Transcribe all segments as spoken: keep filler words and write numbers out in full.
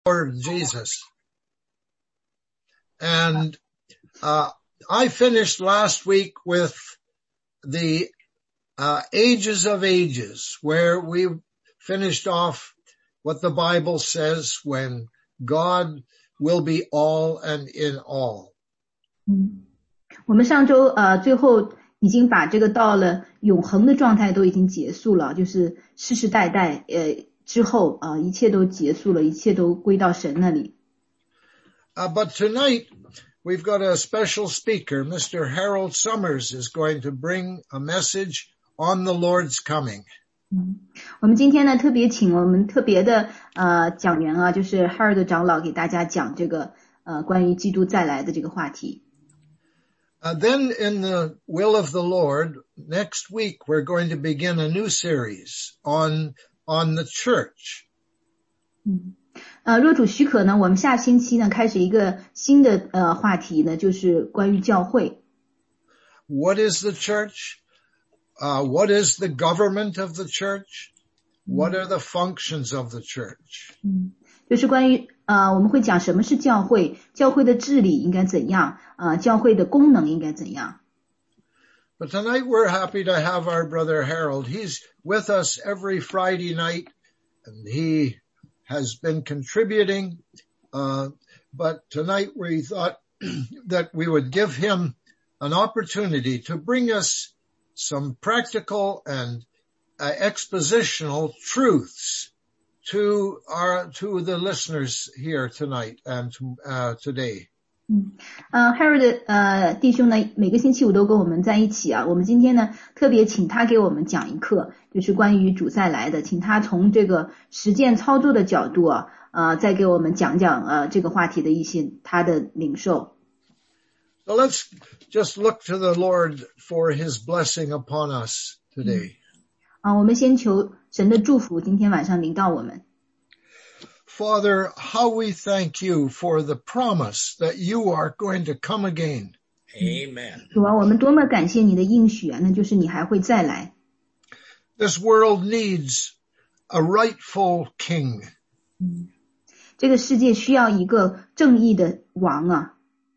Lord Jesus. And uh, I finished last week with the uh, ages of ages, where we finished off what the Bible says when God will be all and in all. 嗯，我们上周呃最后已经把这个到了永恒的状态都已经结束了，就是世世代代呃之后啊、呃、一切都结束了，一切都归到神那里。 Uh, but tonight we've got a special speaker. Mister Harold Summers is going to bring a message on the Lord's coming. 嗯，我们今天呢特别请我们特别的呃讲员啊，就是 Harold 长老给大家讲这个呃关于基督再来的这个话题。 Uh, then in the will of the Lord, next week we're going to begin a new series on, on the church. 嗯，呃，若主许可呢，我们下星期呢开始一个新的呃话题呢，就是关于教会。 What is the church? Uh, what is the government of the church? What are the functions of the church? 嗯，就是关于呃，我们会讲什么是教会，教会的治理应该怎样，呃，教会的功能应该怎样。 But tonight we're happy to have our brother Harold. He's with us every Friday night, and he has been contributing. Uh, but tonight we thought that we would give him an opportunity to bring us some practical and uh, expositional truths to our, to the listeners here tonight and to, uh, today. 嗯，呃 ，Harold 呃弟兄呢，每个星期五都跟我们在一起啊。我们今天呢，特别请他给我们讲一课，就是关于主再来的，请他从这个实践操作的角度啊，呃，再给我们讲讲呃这个话题的一些他的领受。 So let's just look to the Lord for his blessing upon us today. 啊，我们先求神的祝福，今天晚上临到我们。 Father, how we thank you for the promise that you are going to come again. Amen. 主啊，我们多么感谢你的应许啊，那就是你还会再来。 This world needs a rightful king. 嗯，这个世界需要一个正义的王啊。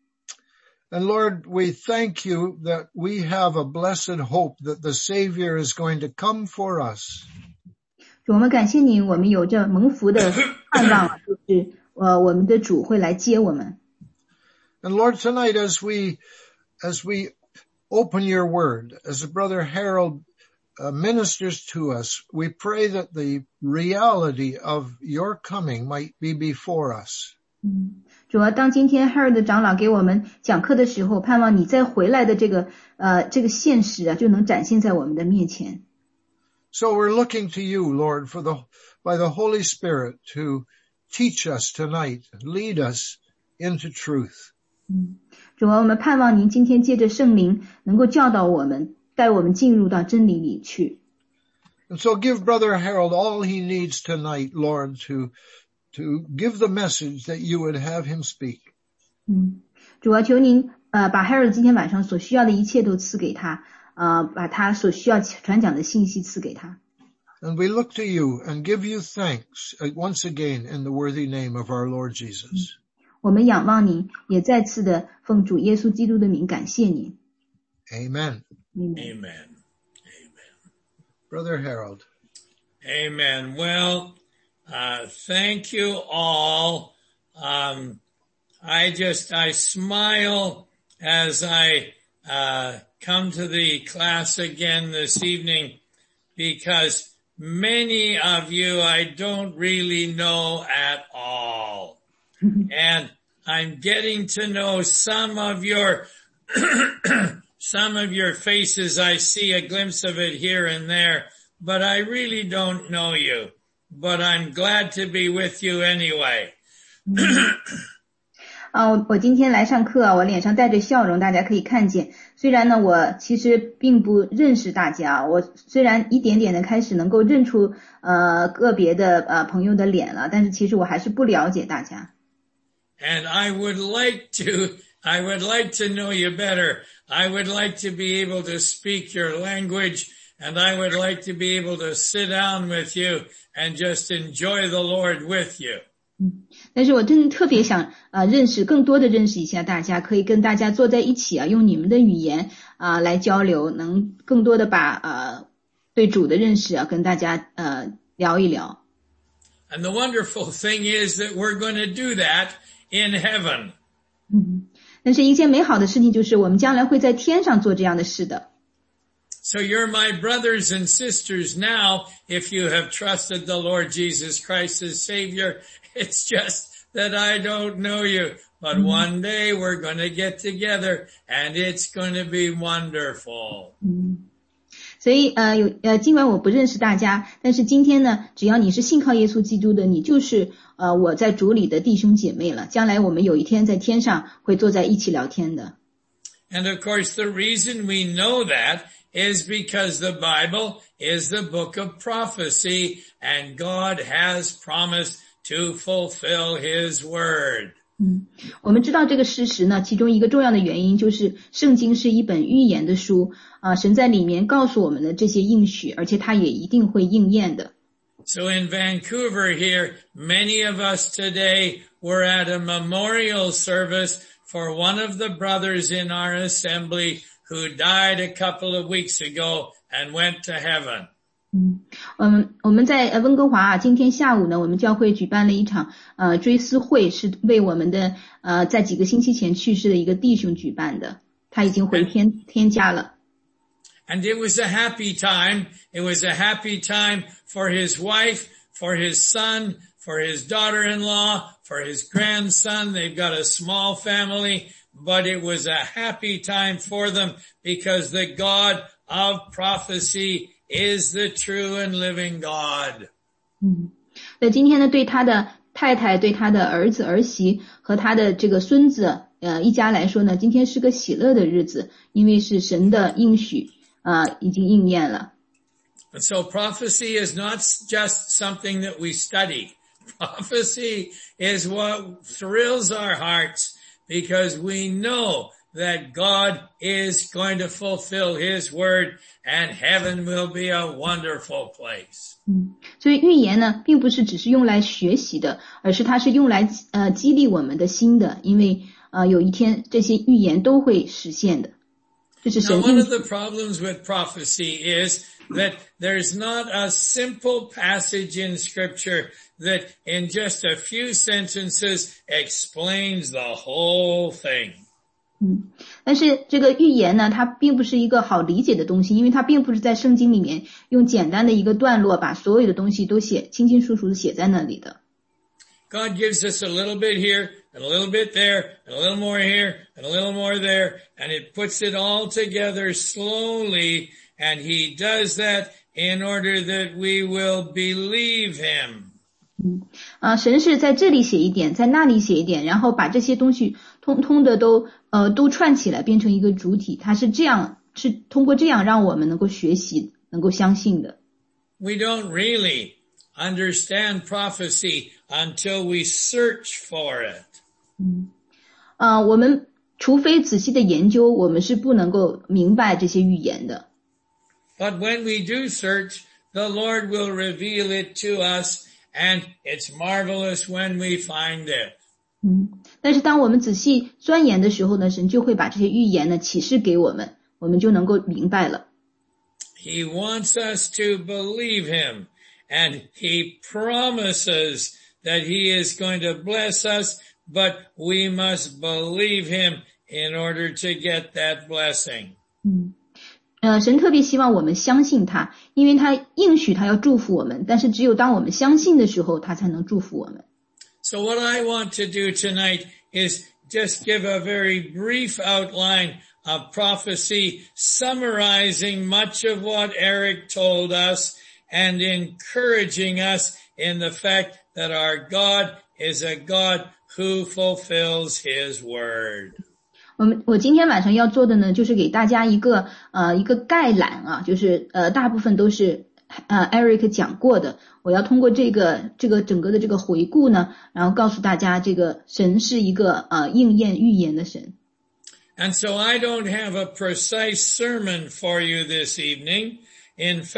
And Lord, we thank you that we have a blessed hope that the Savior is going to come for us. 主，我们感谢你，我们有着蒙福的盼望啊，就是呃我们的主会来接我们。 And Lord, tonight as we, as we open your word, as a brother Harold uh, ministers to us, we pray that the reality of your coming might be before us. 嗯，主啊，当今天 Harold 长老给我们讲课的时候，盼望你再回来的这个呃这个现实啊，就能展现在我们的面前。 So we're looking to you, Lord, for the, by the Holy Spirit to teach us tonight, lead us into truth. 嗯，主啊，我们盼望您今天借着圣灵能够教导我们，带我们进入到真理里去。 And so give Brother Harold all he needs tonight, Lord, to, to give the message that you would have him speak. 嗯，主啊，求您呃把 Harold 今天晚上所需要的一切都赐给他。呃，把他所需要传讲的信息赐给他。 And we look to you and give you thanks once again in the worthy name of our Lord Jesus. 我们仰望您，也再次的奉主耶稣基督的名感谢您。 Amen. Amen. Amen. Brother Harold. Amen. Well, uh, thank you all. Um, I just, I smile as I, uh, come to the class again this evening because many of you I don't really know at all. And I'm getting to know some of your, some of your faces. I see a glimpse of it here and there, but I really don't know you. But I'm glad to be with you anyway. 啊，我我今天来上课啊，我脸上带着笑容，大家可以看见。虽然呢，我其实并不认识大家，我虽然一点点的开始能够认出呃个别的呃朋友的脸了，但是其实我还是不了解大家。 And I would like to, I would like to know you better. I would like to be able to speak your language, and I would like to be able to sit down with you and just enjoy the Lord with you. 但是我真的特别想呃认识更多的认识一下大家，可以跟大家坐在一起啊，用你们的语言啊、呃、来交流，能更多的把呃对主的认识啊跟大家呃聊一聊。 And the wonderful thing is that we're going to do that in heaven. 嗯，但是一件美好的事情就是我们将来会在天上做这样的事的。 So you're my brothers and sisters now if you have trusted the Lord Jesus Christ as Savior. It's just that I don't know you. But one day we're going to get together and it's going to be wonderful. 嗯，所以呃有呃尽管我不认识大家，但是今天呢，只要你是信靠耶稣基督的，你就是呃我在主里的弟兄姐妹了。将来我们有一天在天上会坐在一起聊天的。 And of course the reason we know that is because the Bible is the book of prophecy and God has promised to fulfill His word. 嗯，我们知道这个事实呢，其中一个重要的原因就是圣经是一本预言的书啊、呃，神在里面告诉我们的这些应许，而且它也一定会应验的。 So in Vancouver here, many of us today were at a memorial service for one of the brothers in our assembly who died a couple of weeks ago and went to heaven. 嗯，我们我们在呃温哥华啊，今天下午呢，我们教会举办了一场呃追思会，是为我们的呃在几个星期前去世的一个弟兄举办的，他已经回天天家了。 And it was a happy time. It was a happy time for his wife, for his son, for his daughter-in-law, for his grandson. They've got a small family, but it was a happy time for them because the God of prophecy is the true and living God. 嗯，那今天呢，对他的太太、对他的儿子、儿媳和他的这个孙子，呃，一家来说呢，今天是个喜乐的日子，因为是神的应许，呃，已经应验了。 And so prophecy is not just something that we study. Prophecy is what thrills our hearts because we know that God is going to fulfill His word and heaven will be a wonderful place. 嗯，所以预言呢，并不是只是用来学习的，而是它是用来呃激励我们的心的，因为呃有一天这些预言都会实现的。这是神 Now, 应 one 许 of the problems with prophecy is that there's not a simple passage in Scripture that in just a few sentences explains the whole thing. 嗯，但是这个预言呢，它并不是一个好理解的东西，因为它并不是在圣经里面用简单的一个段落把所有的东西都写清清楚楚的写在那里的。 God gives us a little bit here, and a little bit there, and a little more here, and a little more there, and it puts it all together slowly, and He does that in order that we will believe Him. 嗯，啊，神是在这里写一点，在那里写一点，然后把这些东西通通的都呃都串起来，变成一个主体。它是这样，是通过这样让我们能够学习，能够相信的。 We don't really understand prophecy until we search for it. 嗯，啊，我们除非仔细的研究，我们是不能够明白这些预言的。 But when we do search, the Lord will reveal it to us, and it's marvelous when we find it. 嗯，但是当我们仔细钻研的时候呢，神就会把这些预言呢启示给我们，我们就能够明白了。 He wants us to believe Him, and He promises that He is going to bless us, but we must believe Him in order to get that blessing. 嗯，呃，神特别希望我们相信他，因为他应许他要祝福我们，但是只有当我们相信的时候，他才能祝福我们。 So what I want to do tonight is just give a very brief outline of prophecy, summarizing much of what Eric told us and encouraging us in the fact that our God is a God who fulfills His word. 我们我今天晚上要做的呢，就是给大家一个呃一个概览啊，就是呃大部分都是呃 Eric 讲过的。我要通过这个这个整个的这个回顾呢，然后告诉大家，这个神是一个呃应验预言的神。 And so I don't have a precise sermon for you this evening. In fact,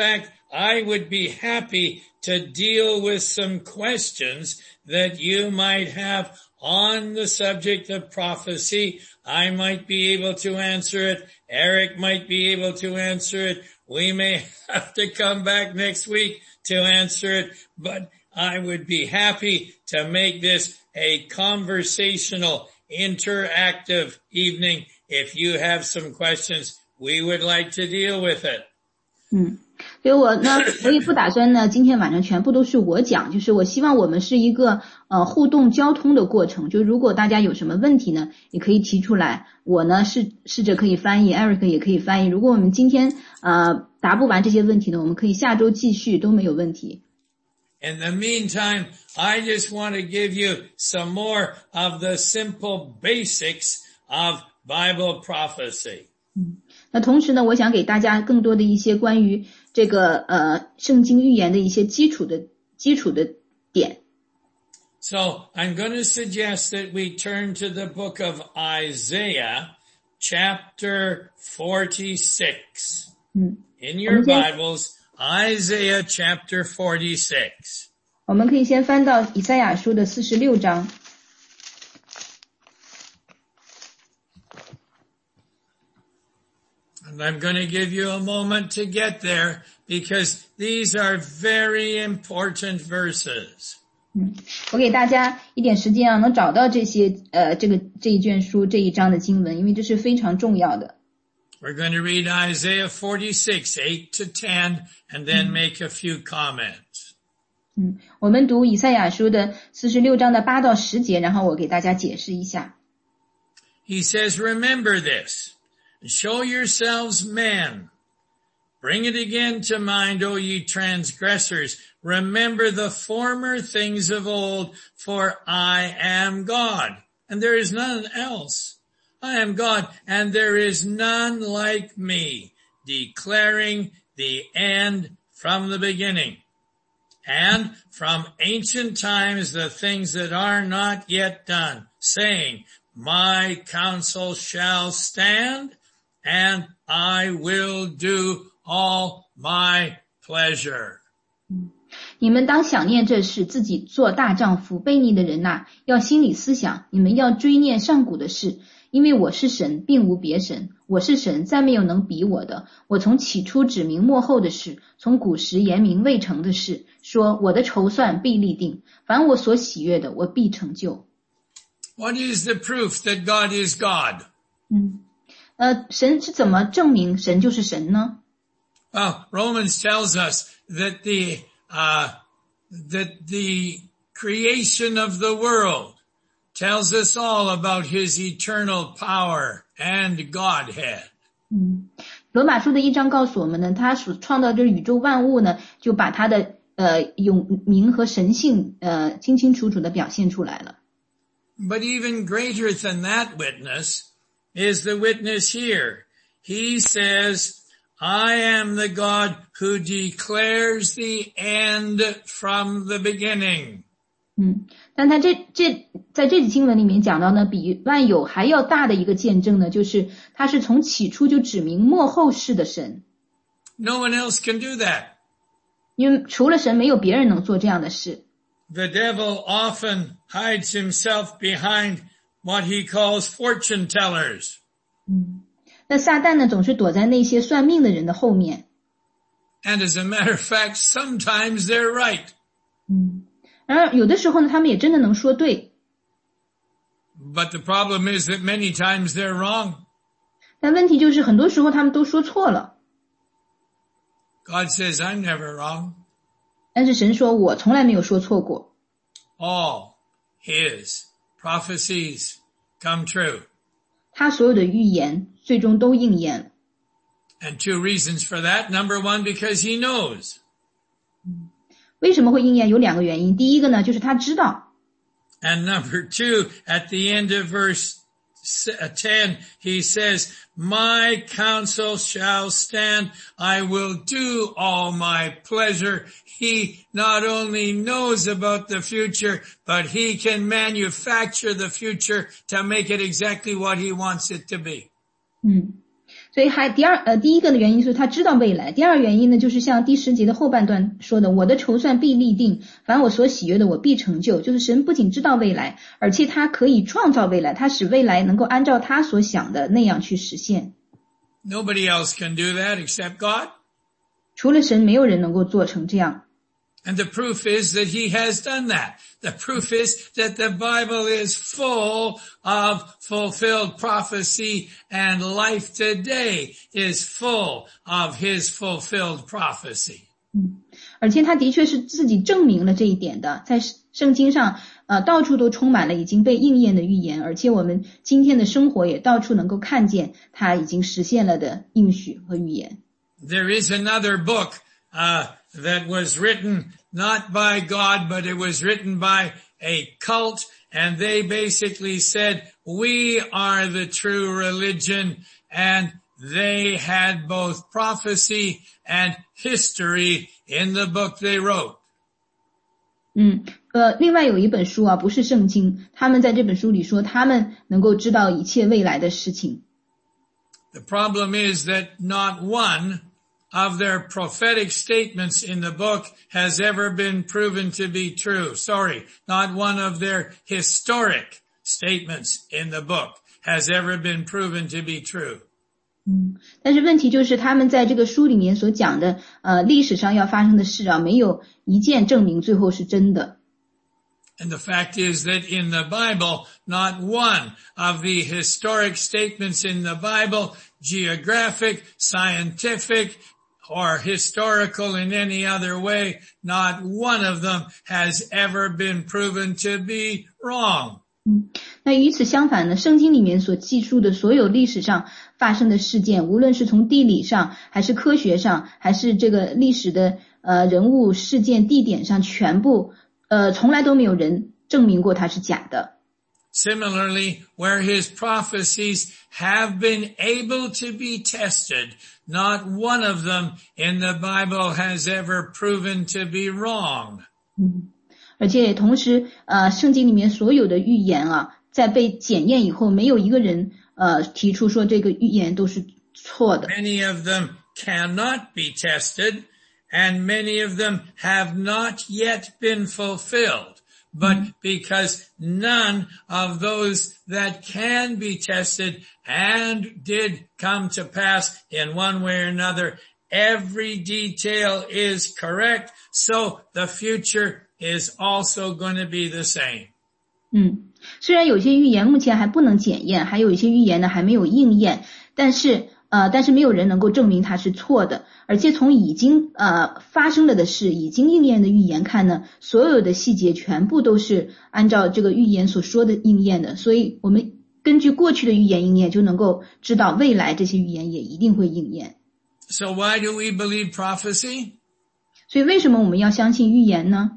I would be happy to deal with some questions that you might have on the subject of prophecy. I might be able to answer it. Eric might be able to answer it. We may have to come back next week to answer it, but I would be happy to make this a conversational, interactive evening. If you have some questions, we would like to deal with it. 嗯，所以我呢，我也不打算呢，今天晚上全部都是我讲，就是我希望我们是一个呃互动交通的过程。就如果大家有什么问题呢，也可以提出来，我呢试试着可以翻译 ，Eric 也可以翻译。如果我们今天呃答不完这些问题呢，我们可以下周继续，都没有问题。 In the meantime, I just want to give you some more of the simple basics of Bible prophecy. 嗯，那同时呢，我想给大家更多的一些关于这个呃圣经预言的一些基础的基础的点。 So I'm going to suggest that we turn to the book of Isaiah, chapter forty-six. 嗯 In your Bibles, Isaiah chapter forty-six. 我们可以先翻到以赛亚书的四十六章。 And I'm going to give you a moment to get there because these are very important verses. 嗯，我给大家一点时间啊，能找到这些呃这个这一卷书这一章的经文，因为这是非常重要的。 We're going to read Isaiah forty-six, eight to ten, and then make a few comments. 嗯，我们读以赛亚书的四十六章的八到十节，然后我给大家解释一下。 He says, remember this, show yourselves men. Bring it again to mind, O ye transgressors. Remember the former things of old, for I am God, and there is none else. I am God, and there is none like me, declaring the end from the beginning, and from ancient times the things that are not yet done, saying, my counsel shall stand, and I will do all my pleasure. 你们当想念这事，自己做大丈夫，悖逆的人呐、啊，要心里思想，你们要追念上古的事，因为我是神，并无别神，我是神，再没有能比我的。我从起初指明末后的事，从古时言明未成的事，说我的筹算必立定，凡我所喜悦的，我必成就。 What is the proof that God is God? 嗯，呃，神是怎么证明神就是神呢？ Well, Romans tells us that the uh, that the creation of the world tells us all about his eternal power and Godhead. 嗯，罗马书的一章告诉我们呢，他所创造这宇宙万物呢，就把他的呃永明和神性呃清清楚楚的表现出来了。 But even greater than that witness is the witness here. He says, I am the God who declares the end from the beginning. 嗯，但他这这在这节经文里面讲到呢，比万有还要大的一个见证呢，就是他是从起初就指明末后世的神。 No one else can do that. 因为除了神，没有别人能做这样的事。 The devil often hides himself behind what he calls fortune tellers. 嗯，那撒旦呢，总是躲在那些算命的人的后面。 And as a matter of fact, sometimes they're right. 嗯，然而有的时候呢，他们也真的能说对。 But the problem is that many times they're wrong. 但问题就是很多时候他们都说错了。 God says, I'm never wrong. 但是神说，我从来没有说错过。 All his prophecies come true. 他所有的预言最终都应验了。 And two reasons for that. Number one, because he knows. 为什么会应验？有两个原因。第一个呢，就是他知道。 And number two, at the end of verse ten, he says, my counsel shall stand. I will do all my pleasure. He not only knows about the future, but he can manufacture the future to make it exactly what he wants it to be. 嗯， 所以还第二呃第一个的原因是他知道未来，第二原因呢就是像第十节的后半段说的，我的筹算必立定，凡我所喜悦的我必成就，就是神不仅知道未来，而且他可以创造未来，他使未来能够按照他所想的那样去实现。 Nobody else can do that except God. 除了神没有人能够做成这样。 And the proof is that he has done that. The proof is that the Bible is full of fulfilled prophecy, and life today is full of his fulfilled prophecy. 嗯，而且他的确是自己证明了这一点的，在圣经上呃到处都充满了已经被应验的预言，而且我们今天的生活也到处能够看见他已经实现了的应许和预言。 There is another book uh that was written not by God, but it was written by a cult, and they basically said, we are the true religion, and they had both prophecy and history in the book they wrote. 嗯，呃，另外有一本书啊，不是圣经，他们在这本书里说，他们能够知道一切未来的事情。 The problem is that not one of their prophetic statements in the book has ever been proven to be true. Sorry, not one of their historic statements in the book has ever been proven to be true. 嗯，但是问题就是他们在这个书里面所讲的呃历史上要发生的事啊，没有一件证明最后是真的。 And the fact is that in the Bible, not one of the historic statements in the Bible, geographic, scientific, or historical in any other way, not one of them has ever been proven to be wrong. 嗯，那与此相反呢，圣经里面所记述的所有历史上发生的事件，无论是从地理上，还是科学上，还是这个历史的呃人物、事件、地点上，全部呃从来都没有人证明过它是假的。 Similarly, where his prophecies have been able to be tested, not one of them in the Bible has ever proven to be wrong. 嗯，而且同时，呃，圣经里面所有的预言啊，在被检验以后，没有一个人呃提出说这个预言都是错的。 Many of them cannot be tested, and many of them have not yet been fulfilled. But because none of those that can be tested and did come to pass in one way or another, every detail is correct, so the future is also going to be the same. 嗯，虽然有些预言目前还不能检验，还有一些预言呢还没有应验，但是呃，但是没有人能够证明它是错的。而且从已经呃发生了的事，已经应验的预言看呢，所有的细节全部都是按照这个预言所说的应验的。所以我们根据过去的预言应验，就能够知道未来这些预言也一定会应验。 So why do we believe prophecy? 所以为什么我们要相信预言呢？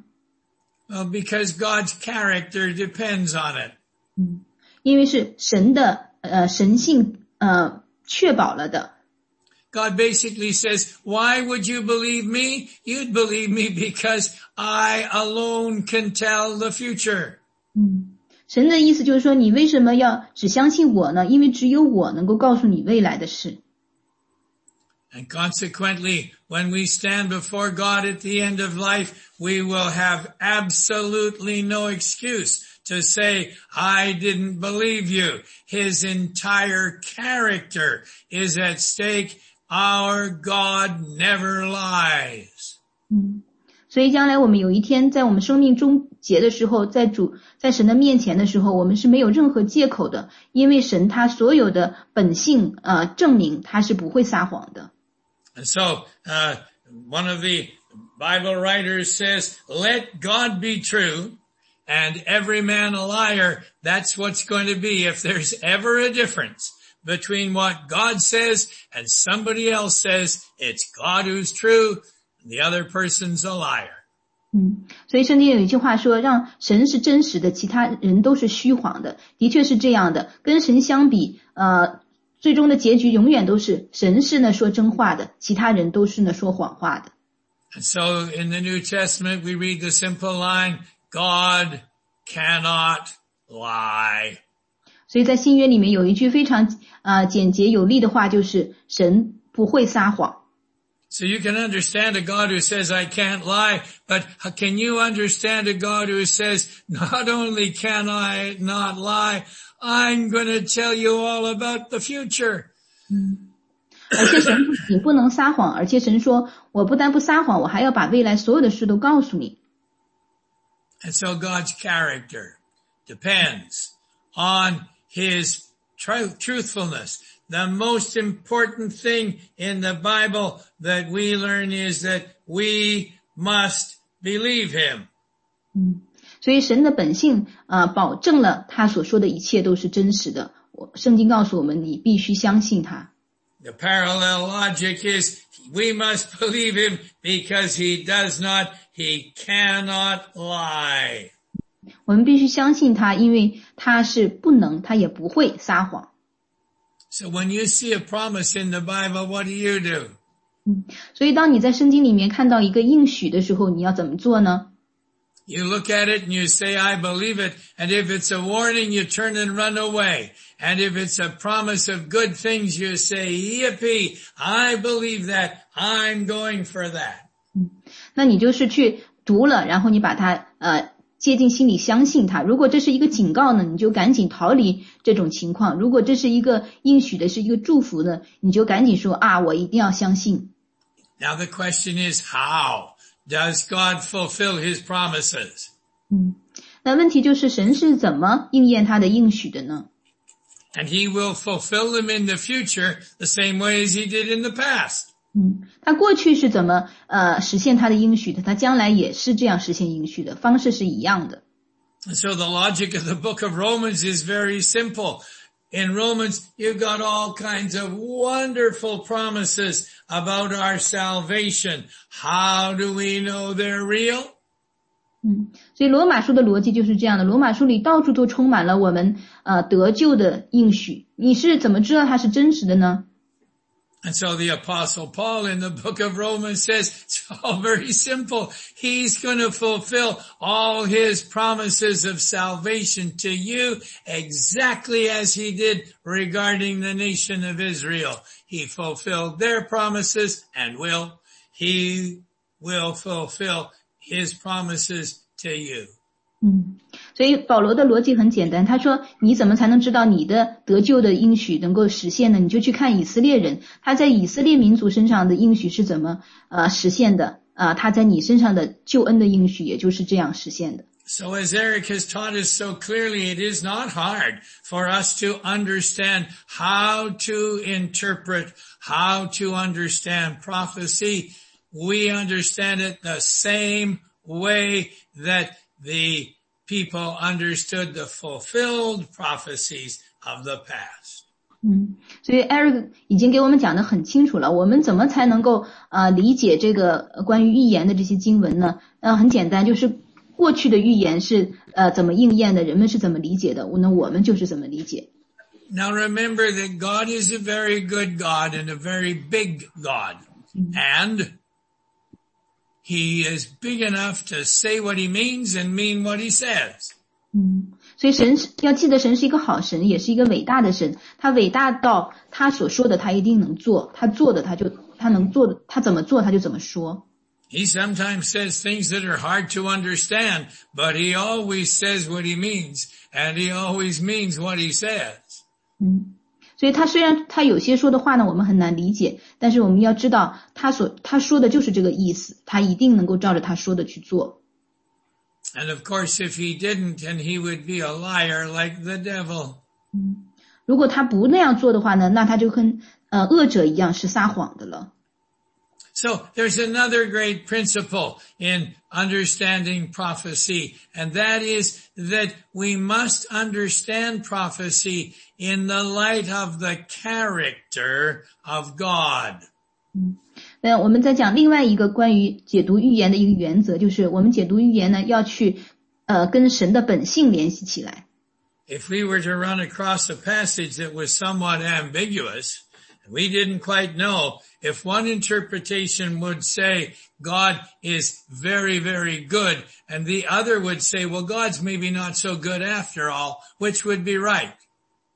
Well, because God's character depends on it. 嗯，因为是神的呃神性呃确保了的。 God basically says, why would you believe me? You'd believe me because I alone can tell the future. 嗯，神的意思就是说，你为什么要只相信我呢？因为只有我能够告诉你未来的事。 And consequently, when we stand before God at the end of life, we will have absolutely no excuse to say, I didn't believe you. His entire character is at stake. Our God never lies. 嗯，所以将来我们有一天在我们生命终结的时候，在主在神的面前的时候，我们是没有任何借口的，因为神他所有的本性呃证明他是不会撒谎的。 And so, uh, one of the Bible writers says, let God be true and every man a liar. That's what's going to be if there's ever a difference between what God says and somebody else says. It's God who's true and the other person's a liar. 嗯，所以圣经有一句话说，让神是真实的，其他人都是虚谎的。的确是这样的，跟神相比，呃，最终的结局永远都是神是呢说真话的，其他人都是呢说谎话的。 And so in the New Testament we read the simple line, God cannot lie. 所以在新约里面有一句非常呃简洁有力的话，就是神不会撒谎。 So you can understand a God who says, I can't lie, but can you understand a God who says, not only can I not lie, I'm going to tell you all about the future. 嗯，而且神不仅不能撒谎，而且神说，我不但不撒谎，我还要把未来所有的事都告诉你。 And so God's character depends on his tr- truthfulness.The most important thing in the Bible that we learn is that we must believe him. 嗯，所以神的本性啊、呃，保证了他所说的一切都是真实的。圣经告诉我们，你必须相信他。 The parallel logic is we must believe him because he does not, he cannot lie. 我们必须相信他，因为他是不能，他也不会撒谎。 So when you see a promise in the Bible, what do you do? 嗯，所以当你在圣经里面看到一个应许的时候，你要怎么做呢？ You look at it and you say, I believe it. And if it's a warning, you turn and run away. And if it's a promise of good things, you say, yippee, I believe that. I'm going for that. 嗯，那你就是去读了，然后你把它呃接近心里，相信它。如果这是一个警告呢，你就赶紧逃离这种情况；如果这是一个应许的，是一个祝福呢，你就赶紧说啊，我一定要相信。 Now the question is, how does God fulfill his promises? 嗯，那问题就是神是怎么应验他的应许的呢？ And he will fulfill them in the future the same way as he did in the past. 嗯，他过去是怎么呃实现他的应许的？他将来也是这样实现应许的，方式是一样的。 And so the logic of the book of Romans is very simple. In Romans, you've got all kinds of wonderful promises about our salvation. How do we know they're real? 嗯，所以罗马书的逻辑就是这样的。罗马书里到处都充满了我们呃得救的应许。你是怎么知道它是真实的呢？ And so the Apostle Paul in the book of Romans says, it's all very simple. He's going to fulfill all his promises of salvation to you exactly as he did regarding the nation of Israel. He fulfilled their promises and will. He will fulfill his promises to you. 嗯，所以保罗的逻辑很简单，他说你怎么才能知道你的得救的应许能够实现呢？你就去看以色列人，他在以色列民族身上的应许是怎么呃实现的啊、呃？他在你身上的救恩的应许也就是这样实现的。 So as Eric has taught us so clearly, it is not hard for us to understand how to interpret, how to understand prophecy. We understand it the same way that the people understood the fulfilled prophecies of the past. 嗯，所以 Eric 已经给我们讲得很清楚了。我们怎么才能够呃理解这个关于预言的这些经文呢？呃，很简单，就是过去的预言是呃怎么应验的，人们是怎么理解的，那我们就是怎么理解。 Now remember that God is a very good God and a very big God. And he is big enough to say what he means and mean what he says. 嗯，所以神要记得神是一个好神，也是一个伟大的神。他伟大到他所说的他一定能做，他做的他就他能做的，他怎么做他就怎么说。 He sometimes says things that are hard to understand, but he always says what he means, and he always means what he says. 嗯，所以他虽然他有些说的话呢我们很难理解，但是我们要知道他所他说的就是这个意思，他一定能够照着他说的去做。 And of course, if he didn't, then he would be a liar like the devil. 嗯，如果他不那样做的话呢，那他就跟呃恶者一样是撒谎的了。 So there's another great principle in understanding prophecy, and that is that we must understand prophecy in the light of the character of God. 嗯，那我们再讲另外一个关于解读预言的一个原则，就是我们解读预言呢要去呃跟神的本性联系起来。 If we were to run across a passage that was somewhat ambiguous, and we didn't quite know, if one interpretation would say God is very, very good, and the other would say, well, God's maybe not so good after all, which would be right?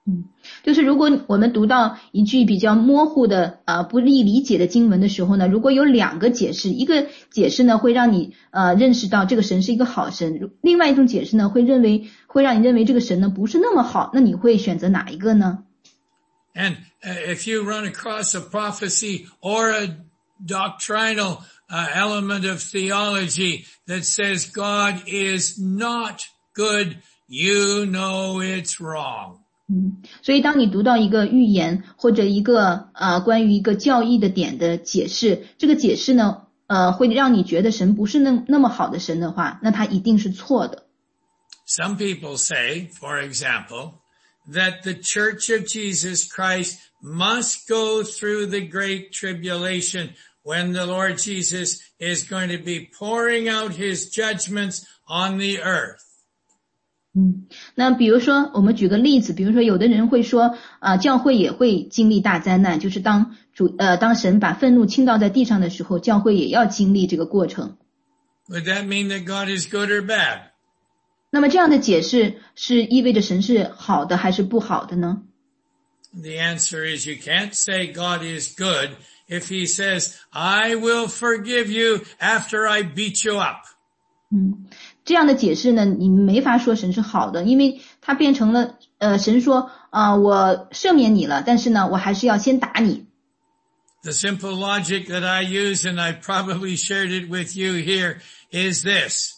嗯，就是如果我们读到一句比较模糊的啊、呃、不易理解的经文的时候呢，如果有两个解释，一个解释呢会让你呃认识到这个神是一个好神，另外一种解释呢会认为会让你认为这个神呢不是那么好，那你会选择哪一个呢？ And uh, if you run across a prophecy or a doctrinal uh, element of theology that says God is not good, you know it's wrong. 嗯，所以当你读到一个预言或者一个呃关于一个教义的点的解释，这个解释呢呃会让你觉得神不是那那么好的神的话，那它一定是错的。 Some people say, for example, that the Church of Jesus Christ must go through the great tribulation when the Lord Jesus is going to be pouring out his judgments on the earth. 嗯，那比如说我们举个例子，比如说有的人会说啊、呃，教会也会经历大灾难，就是当主呃当神把愤怒倾倒在地上的时候，教会也要经历这个过程。 Would that mean that God is good or bad? 那么这样的解释是意味着神是好的还是不好的呢？ The answer is you can't say God is good if he says, I will forgive you after I beat you up. 嗯，这样的解释呢，你没法说神是好的，因为它变成了呃，神说啊、呃，我赦免你了，但是呢，我还是要先打你。 The simple logic that I use, and I probably shared it with you here, is this.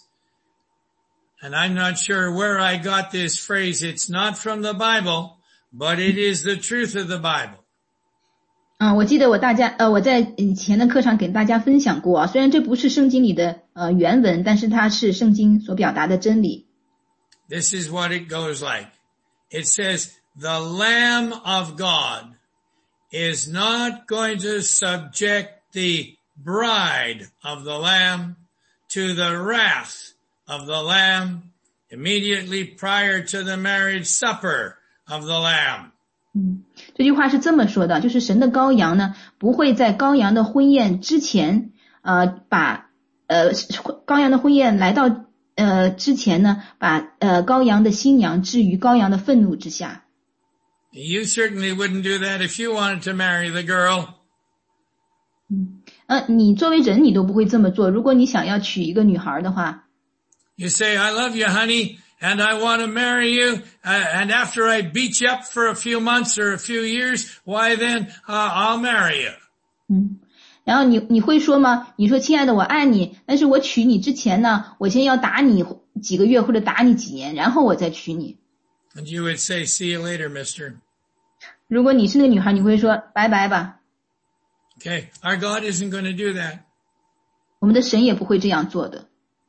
And I'm not sure where I got this phrase. It's not from the Bible, but it is the truth of the Bible. 嗯，我记得我大家呃我在以前的课上给大家分享过啊，虽然这不是圣经里的呃原文，但是它是圣经所表达的真理。 This is what it goes like. It says, the Lamb of God is not going to subject the bride of the Lamb to the wrath of the Lamb immediately prior to the marriage supper of the Lamb. 嗯，这句话是这么说的，就是神的羔羊呢，不会在羔羊的婚宴之前，呃，把呃羔羊的婚宴来到呃之前呢，把呃羔羊的新娘置于羔羊的愤怒之下。 You certainly wouldn't do that if you wanted to marry the girl. 嗯，呃，你作为人，你都不会这么做。如果你想要娶一个女孩的话， You say, I love you, honey, and I want to marry you, uh, and after I beat you up for a few months or a few years, why then uh, I'll marry you. 嗯，然后你你会说吗？你说亲爱的，我爱你，但是我娶你之前呢，我先要打你几个月或者打你几年，然后我再娶你。 And you would say, see you later, mister. 如果你是那个女孩，你会说拜拜吧。 Okay, our God isn't going to do that. 我们的神也不会这样做的。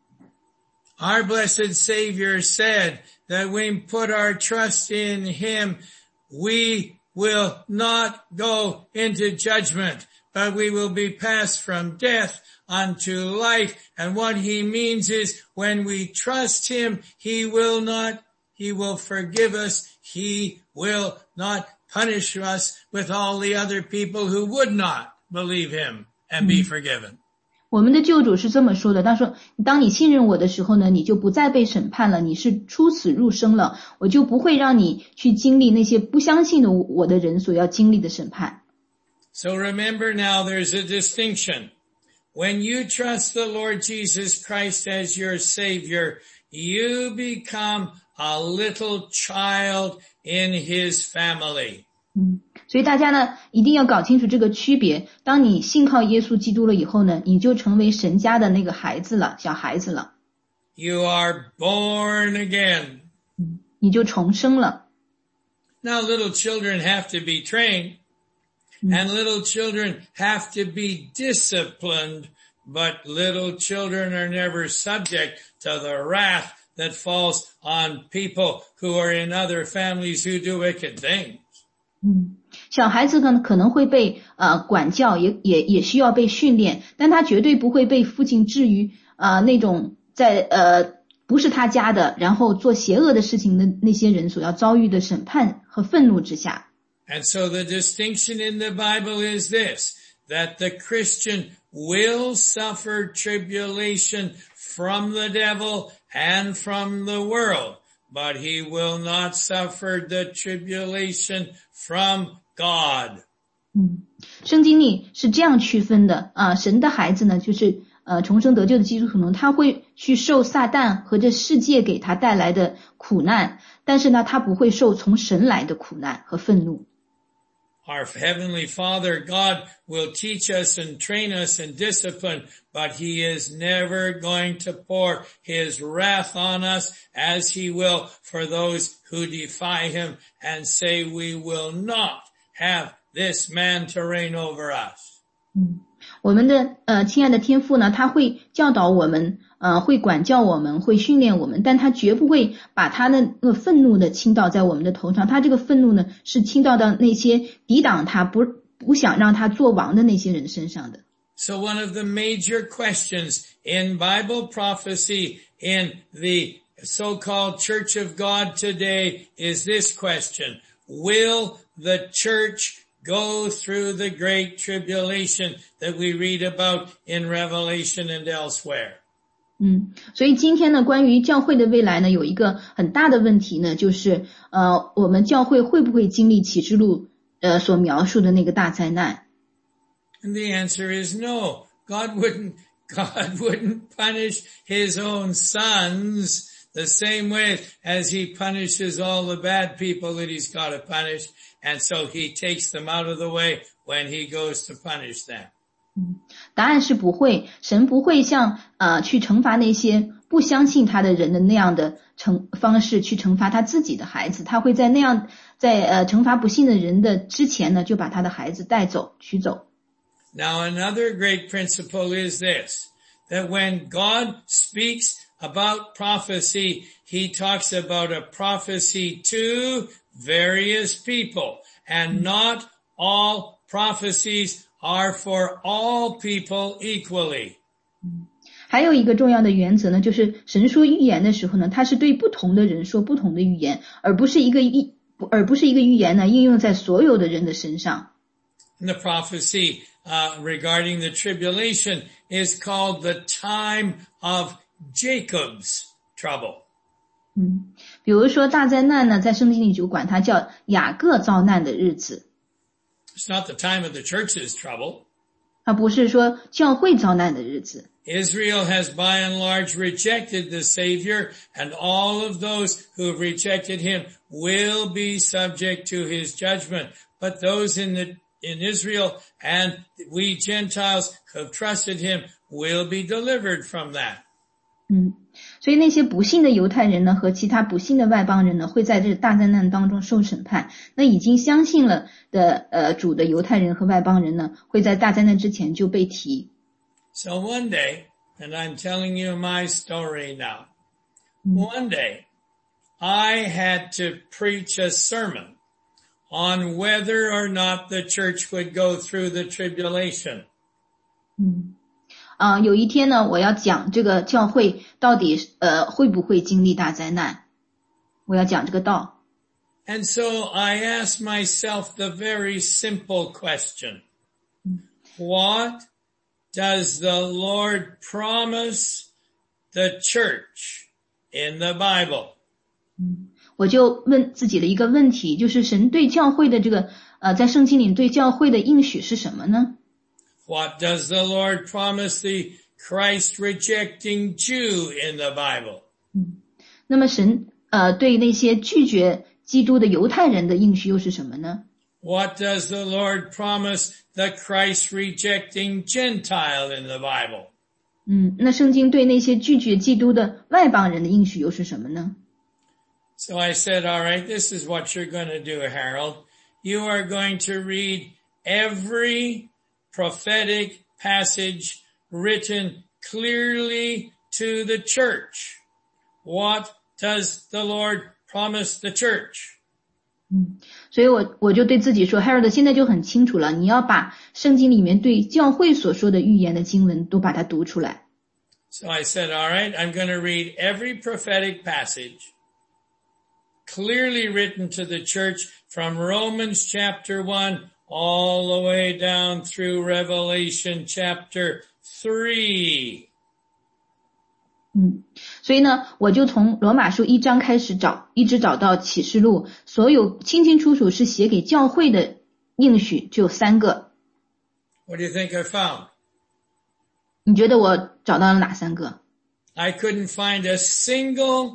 Our blessed Savior said that when we put our trust in him, we will not go into judgment, but we will be passed from death unto life. And what he means is when we trust him, he will not, he will forgive us. He will not punish us with all the other people who would not believe him and be forgiven. 我们的救主是这么说的，他说当你信任我的时候呢，你就不再被审判了，你是出死入生了，我就不会让你去经历那些不相信的我的人所要经历的审判。 So remember now there's a distinction. When you trust the Lord Jesus Christ as your Savior, you become a little child in his family. 嗯，所以大家呢一定要搞清楚这个区别。当你信靠耶稣基督了以后呢，你就成为神家的那个孩子了，小孩子了。 You are born again. 嗯，你就重生了。 Now little children have to be trained, and little children have to be disciplined, but little children are never subject to the wrath that falls on people who are in other families who do wicked things. 嗯，小孩子可能可能会被呃管教，也也也需要被训练，但他绝对不会被父亲置于呃那种在呃不是他家的，然后做邪恶的事情的那些人所要遭遇的审判和愤怒之下。 And so the distinction in the Bible is this, that the Christian will suffer tribulation from the devil and from the world, but he will not suffer the tribulation from God. 嗯，圣经里是这样区分的啊，神的孩子呢，就是呃重生得救的基督徒呢，他会去受撒旦和这世界给他带来的苦难，但是呢，他不会受从神来的苦难和愤怒。 Our Heavenly Father, God, will teach us and train us and discipline, but He is never going to pour His wrath on us as He will for those who defy Him and say we will not have this man to reign over us. 嗯，我们的呃亲爱的天父呢，他会教导我们，呃，会管教我们，会训练我们，但他绝不会把他的那个愤怒的倾倒在我们的头上。他这个愤怒呢，是倾倒到那些抵挡他、不不想让他做王的那些人身上的。 So one of the major questions in Bible prophecy in the so-called Church of God today is this question: Will the church go through the great tribulation that we read about in Revelation and elsewhere? 嗯，所以今天呢，关于教会的未来呢，有一个很大的问题呢，就是呃，我们教会会不会经历启示录呃所描述的那个大灾难？ And the answer is no. God wouldn't, God wouldn't punish His own sons the same way as He punishes all the bad people that He's got to punish. And so He takes them out of the way when He goes to punish them. 嗯，答案是不会，神不会像呃去惩罚那些不相信他的人的那样的惩方式去惩罚他自己的孩子，他会在那样在呃惩罚不信的人的之前呢，就把他的孩子带走取走。 Now another great principle is this, that when God speaks about prophecy, He talks about a prophecy to various people, and not all prophecies are for all people equally. 还有一个重要的原则呢，就是神说预言的时候呢，他是对不同的人说不同的预言，而不是一个一而不是一个预言呢应用在所有的人的身上。 And the prophecy uh, regarding the tribulation is called the time of Jacob's trouble. 嗯，比如说大灾难呢，在圣经里就管它叫雅各遭难的日子。 It's not the time of the church's trouble. 它不是说教会遭难的日子。 Israel has by and large rejected the Savior, and all of those who have rejected Him will be subject to His judgment. But those in the in Israel and we Gentiles who have trusted Him will be delivered from that. 嗯，所以那些不信的犹太人呢，和其他不信的外邦人呢，会在这大灾难当中受审判。那已经相信了的呃主的犹太人和外邦人呢，会在大灾难之前就被提。 So one day, and I'm telling you my story now, one day I had to preach a sermon on whether or not the church would go through the tribulation. 嗯。啊、呃，有一天呢，我要讲这个教会到底呃会不会经历大灾难，我要讲这个道。 And so I asked myself the very simple question, what does the Lord promise the church in the Bible? 嗯，我就问自己的一个问题，就是神对教会的这个呃在圣经里对教会的应许是什么呢？ What does the Lord promise the Christ-rejecting Jew in the Bible? 嗯，那么神呃对那些拒绝基督的犹太人的应许又是什么呢？ What does the Lord promise the Christ-rejecting Gentile in the Bible? 嗯，那圣经对那些拒绝基督的外邦人的应许又是什么呢？ So I said, all right, this is what you're going to do, Harold. You are going to read every prophetic passage written clearly to the church. What does the Lord promise the church? 嗯，所以我我就对自己说 Harold 现在就很清楚了，你要把圣经里面对教会所说的预言的经文都把它读出来。 So I said, all right, I'm going to read every prophetic passage clearly written to the church from Romans chapter one all the way down through Revelation chapter three. 嗯，所以呢，我就从罗马书一章开始找，一直找到启示录，所有清清楚楚是写给教会的应许就有三个。 What do you think I found? 你觉得我找到了哪三个？ I couldn't find a single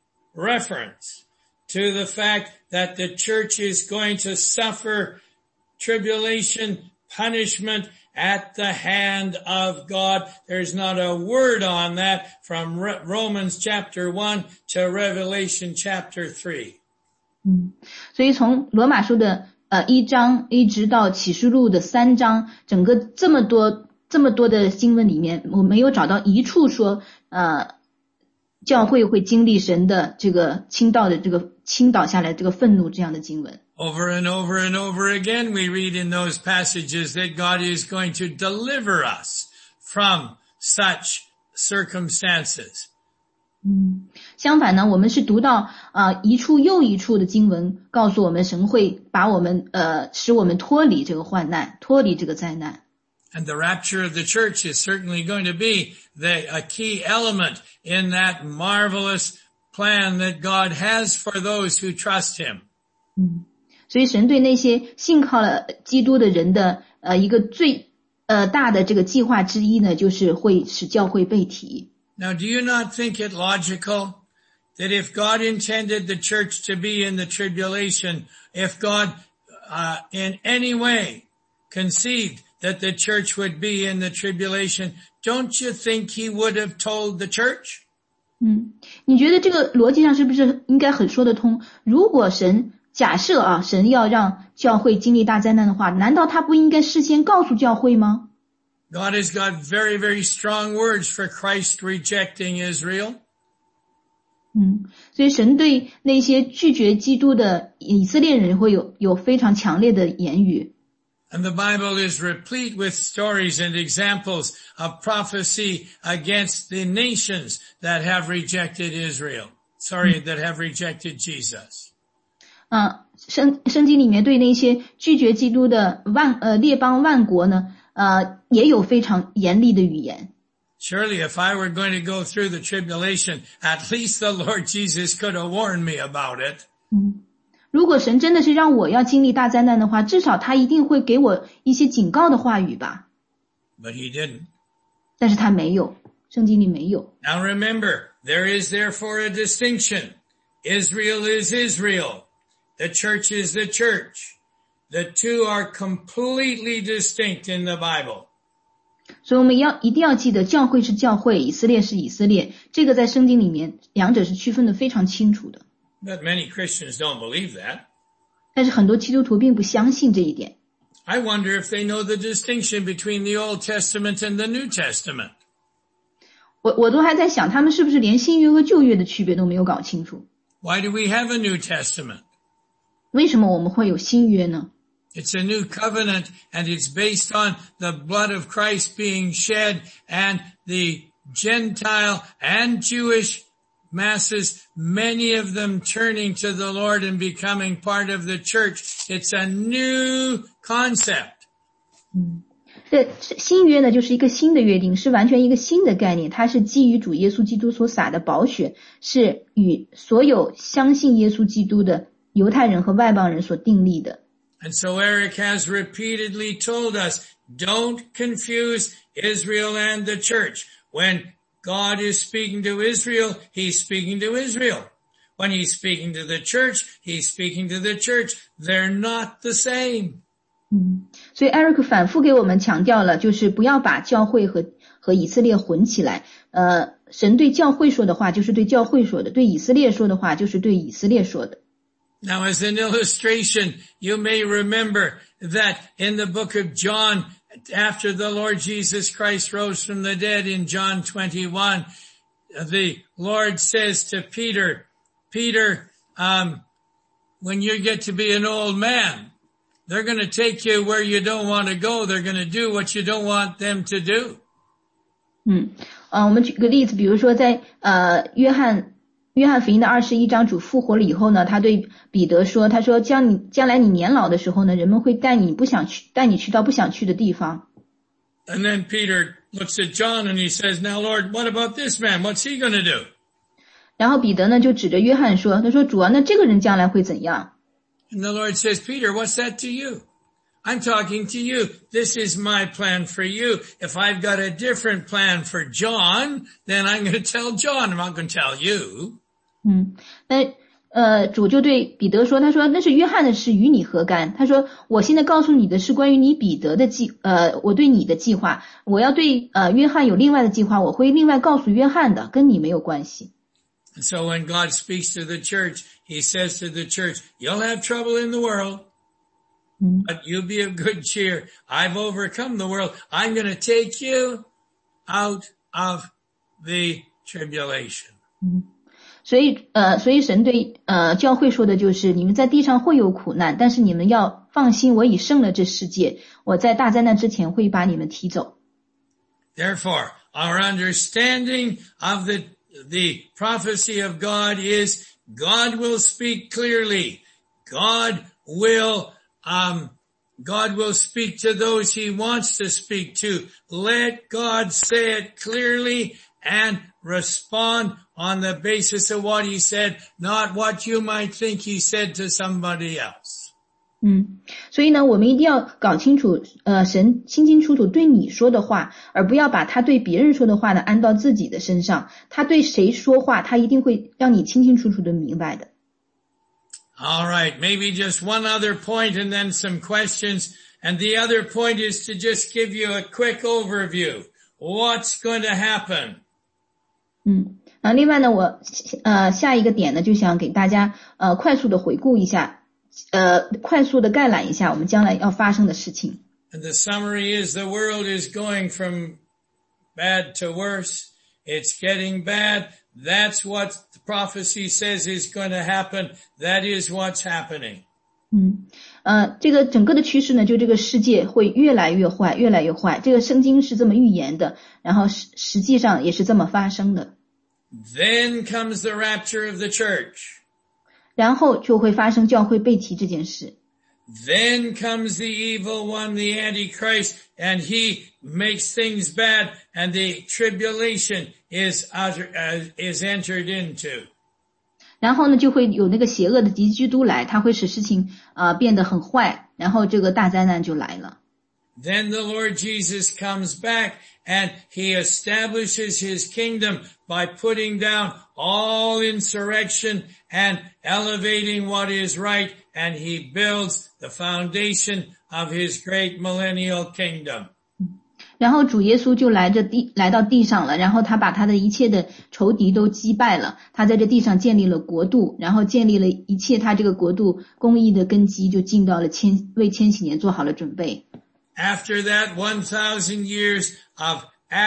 reference to the fact that the church is going to suffer tribulation, punishment at the hand of God. There's not a word on that from Romans chapter one to Revelation chapter three. 嗯，所以从罗马书的呃一章一直到启示录的三章，整个这么多这么多的经文里面，我没有找到一处说呃教会会经历神的这个倾倒的这个倾倒下来这个愤怒这样的经文。 Over and over and over again, we read in those passages that God is going to deliver us from such circumstances. 嗯，相反呢，我们是读到啊、呃、一处又一处的经文，告诉我们神会把我们呃使我们脱离这个患难，脱离这个灾难。 And the rapture of the church is certainly going to be the, a key element in that marvelous plan that God has for those who trust Him. 嗯。所以神对那些信靠了基督的人的呃一个最呃大的这个计划之一呢，就是会使教会被提。 Now, do you not think it logical that if God intended the church to be in the tribulation, if God uh, in any way conceived that the church would be in the tribulation, don't you think He would have told the church? 嗯，你觉得这个逻辑上是不是应该很说得通？如果神假设啊，神要让教会经历大灾难的话，难道他不应该事先告诉教会吗？ God has got very, very strong words for Christ rejecting Israel. 嗯，所以神对那些拒绝基督的以色列人会有有非常强烈的言语。 And the Bible is replete with stories and examples of prophecy against the nations that have rejected Israel. Sorry, that have rejected Jesus. 啊，圣圣经里面对那些拒绝基督的万呃列邦万国呢，呃也有非常严厉的语言。 Surely if I were going to go through the tribulation, at least the Lord Jesus could have warned me about it. 嗯，如果神真的是让我要经历大灾难的话，至少他一定会给我一些警告的话语吧。 But He didn't. 但是他没有，圣经里没有。 Now remember, there is therefore a distinction. Israel is Israel. The church is the church. The two are completely distinct in the Bible. 所以我们要一定要记得，教会是教会，以色列是以色列，这个在圣经里面两者是区分的非常清楚的。 But many Christians don't believe that. 但是很多基督徒并不相信这一点。 I wonder if they know the distinction between the Old Testament and the New Testament. 我我都还在想，他们是不是连新约和旧约的区别都没有搞清楚？ Why do we have a New Testament? 为什么我们会有新约呢？ It's a new covenant, and it's based on the blood of Christ being shed, and the Gentile and Jewish masses, many of them turning to the Lord and becoming part of the church. It's a new concept. 嗯，这新约呢，就是一个新的约定，是完全一个新的概念，它是基于主耶稣基督所洒的宝血，是与所有相信耶稣基督的犹太人和外邦人所订立的。 And so Eric has repeatedly told us, don't confuse Israel and the church. When God is speaking to Israel, He's speaking to Israel. When He's speaking to the church, He's speaking to the church. They're not the same. 嗯，所以 Eric 反复给我们强调了，就是不要把教会和和以色列混起来。呃，神对教会说的话就是对教会说的，对以色列说的话就是对以色列说的。 Now, as an illustration, you may remember that in the book of John, after the Lord Jesus Christ rose from the dead in John twenty-one, the Lord says to Peter, Peter, um, when you get to be an old man, they're going to take you where you don't want to go. They're going to do what you don't want them to do. 嗯，呃，我们举个例子，比如说在呃约翰约翰福音的二十一章，主复活了以后呢，他对彼得说，他说将你将来你年老的时候呢，人们会带你不想去带你去到不想去的地方。 And then Peter looks at John and he says, now Lord, what about this man? What's he going to do? 然后彼得呢就指着约翰说，他说主啊，那这个人将来会怎样？ And the Lord says, Peter, what's that to you? I'm talking to you. This is my plan for you. If I've got a different plan for John, then I'm going to tell John. I'm not going to tell you. 嗯，那呃主就对彼得说，他说那是约翰的事，与你何干？他说我现在告诉你的是关于你彼得的计，呃我对你的计划，我要对呃约翰有另外的计划，我会另外告诉约翰的，跟你没有关系。 And so when God speaks to the church, he says to the church, you'll have trouble in the world, but you be of good cheer. I've overcome the world. I'm going to take you out of the tribulation. 所以呃所以神对呃教会说的就是你们在地上会有苦难，但是你们要放心，我已胜了这世界，我在大灾难之前会把你们提走。 Therefore, our understanding of the the prophecy of God is God will speak clearly. God will um God will speak to those he wants to speak to. Let God say it clearly and respond on the basis of what he said, not what you might think he said to somebody else. 嗯，所以呢，我们一定要搞清楚，呃，神清清楚楚对你说的话，而不要把他对别人说的话呢安到自己的身上。他对谁说话，他一定会让你清清楚楚的明白的。 All right, maybe just one other point and then some questions. And the other point is to just give you a quick overview. What's going to happen? 嗯，啊，另外呢，我呃下一个点呢，就想给大家呃快速的回顾一下。呃，快速的概览一下我们将来要发生的事情。 And the summary is the world is going from bad to worse. It's getting bad. That's what the prophecy says is going to happen. That is what's happening. 嗯，呃，这个整个的趋势呢，就这个世界会越来越坏，越来越坏。这个圣经是这么预言的，然后实实际上也是这么发生的。 Then comes the rapture of the church. 然后就会发生教会被提这件事。 Then comes the evil one, the Antichrist, and he makes things bad, and the tribulation is utter, uh, is entered into. 然后呢，就会有那个邪恶的敌基督来，他会使事情呃变得很坏，然后这个大灾难就来了。 Then the Lord Jesus comes back and he establishes his kingdom by putting down all insurrection and elevating what is right, and he builds the foundation of his great millennial kingdom. 然后主耶稣就来这地来到地上了，然后他把他的一切的仇敌都击败了，他在这地上建立了国度，然后建立了一切他这个国度公义的根基就进到了千为千禧年做好了准备。 After that one thousand years of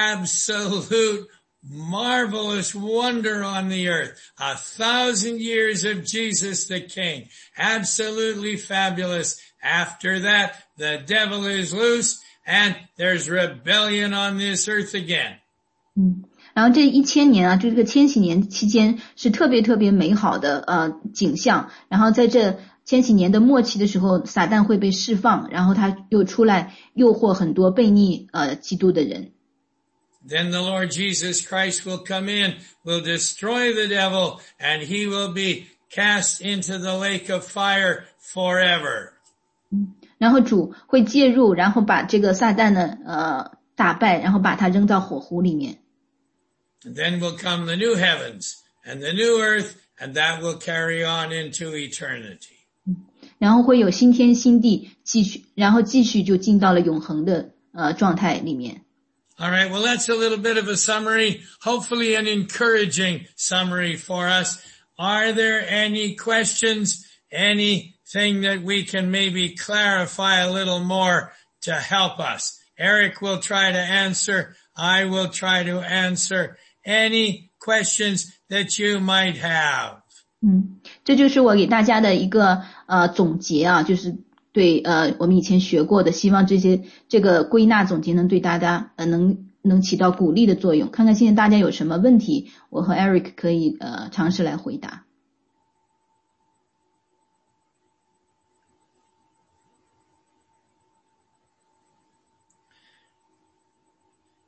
absolute marvelous wonder on the earth, a thousand years of Jesus the King, absolutely fabulous. After that, the devil is loose and there's rebellion on this earth again. 嗯，然后这一千年啊，就这个千禧年期间是特别特别美好的呃景象，然后在这千禧年的末期的时候，撒旦会被释放，然后他又出来诱惑很多悖逆呃基督的人。 Then the Lord Jesus Christ will come in, will destroy the devil, and he will be cast into the lake of fire forever. 然后主会介入，然后把这个撒旦呢呃打败，然后把他扔到火湖里面。 And then will come the new heavens and the new earth, and that will carry on into eternity. 然后会有新天新地继续，然后继续就进到了永恒的呃状态里面。 All right, well, that's a little bit of a summary, hopefully an encouraging summary for us. Are there any questions, anything that we can maybe clarify a little more to help us? Eric will try to answer. I will try to answer any questions that you might have. 嗯，这就是我给大家的一个呃总结啊，就是对呃我们以前学过的，希望这些这个归纳总结能对大家呃能能起到鼓励的作用。看看现在大家有什么问题，我和 Eric 可以呃尝试来回答。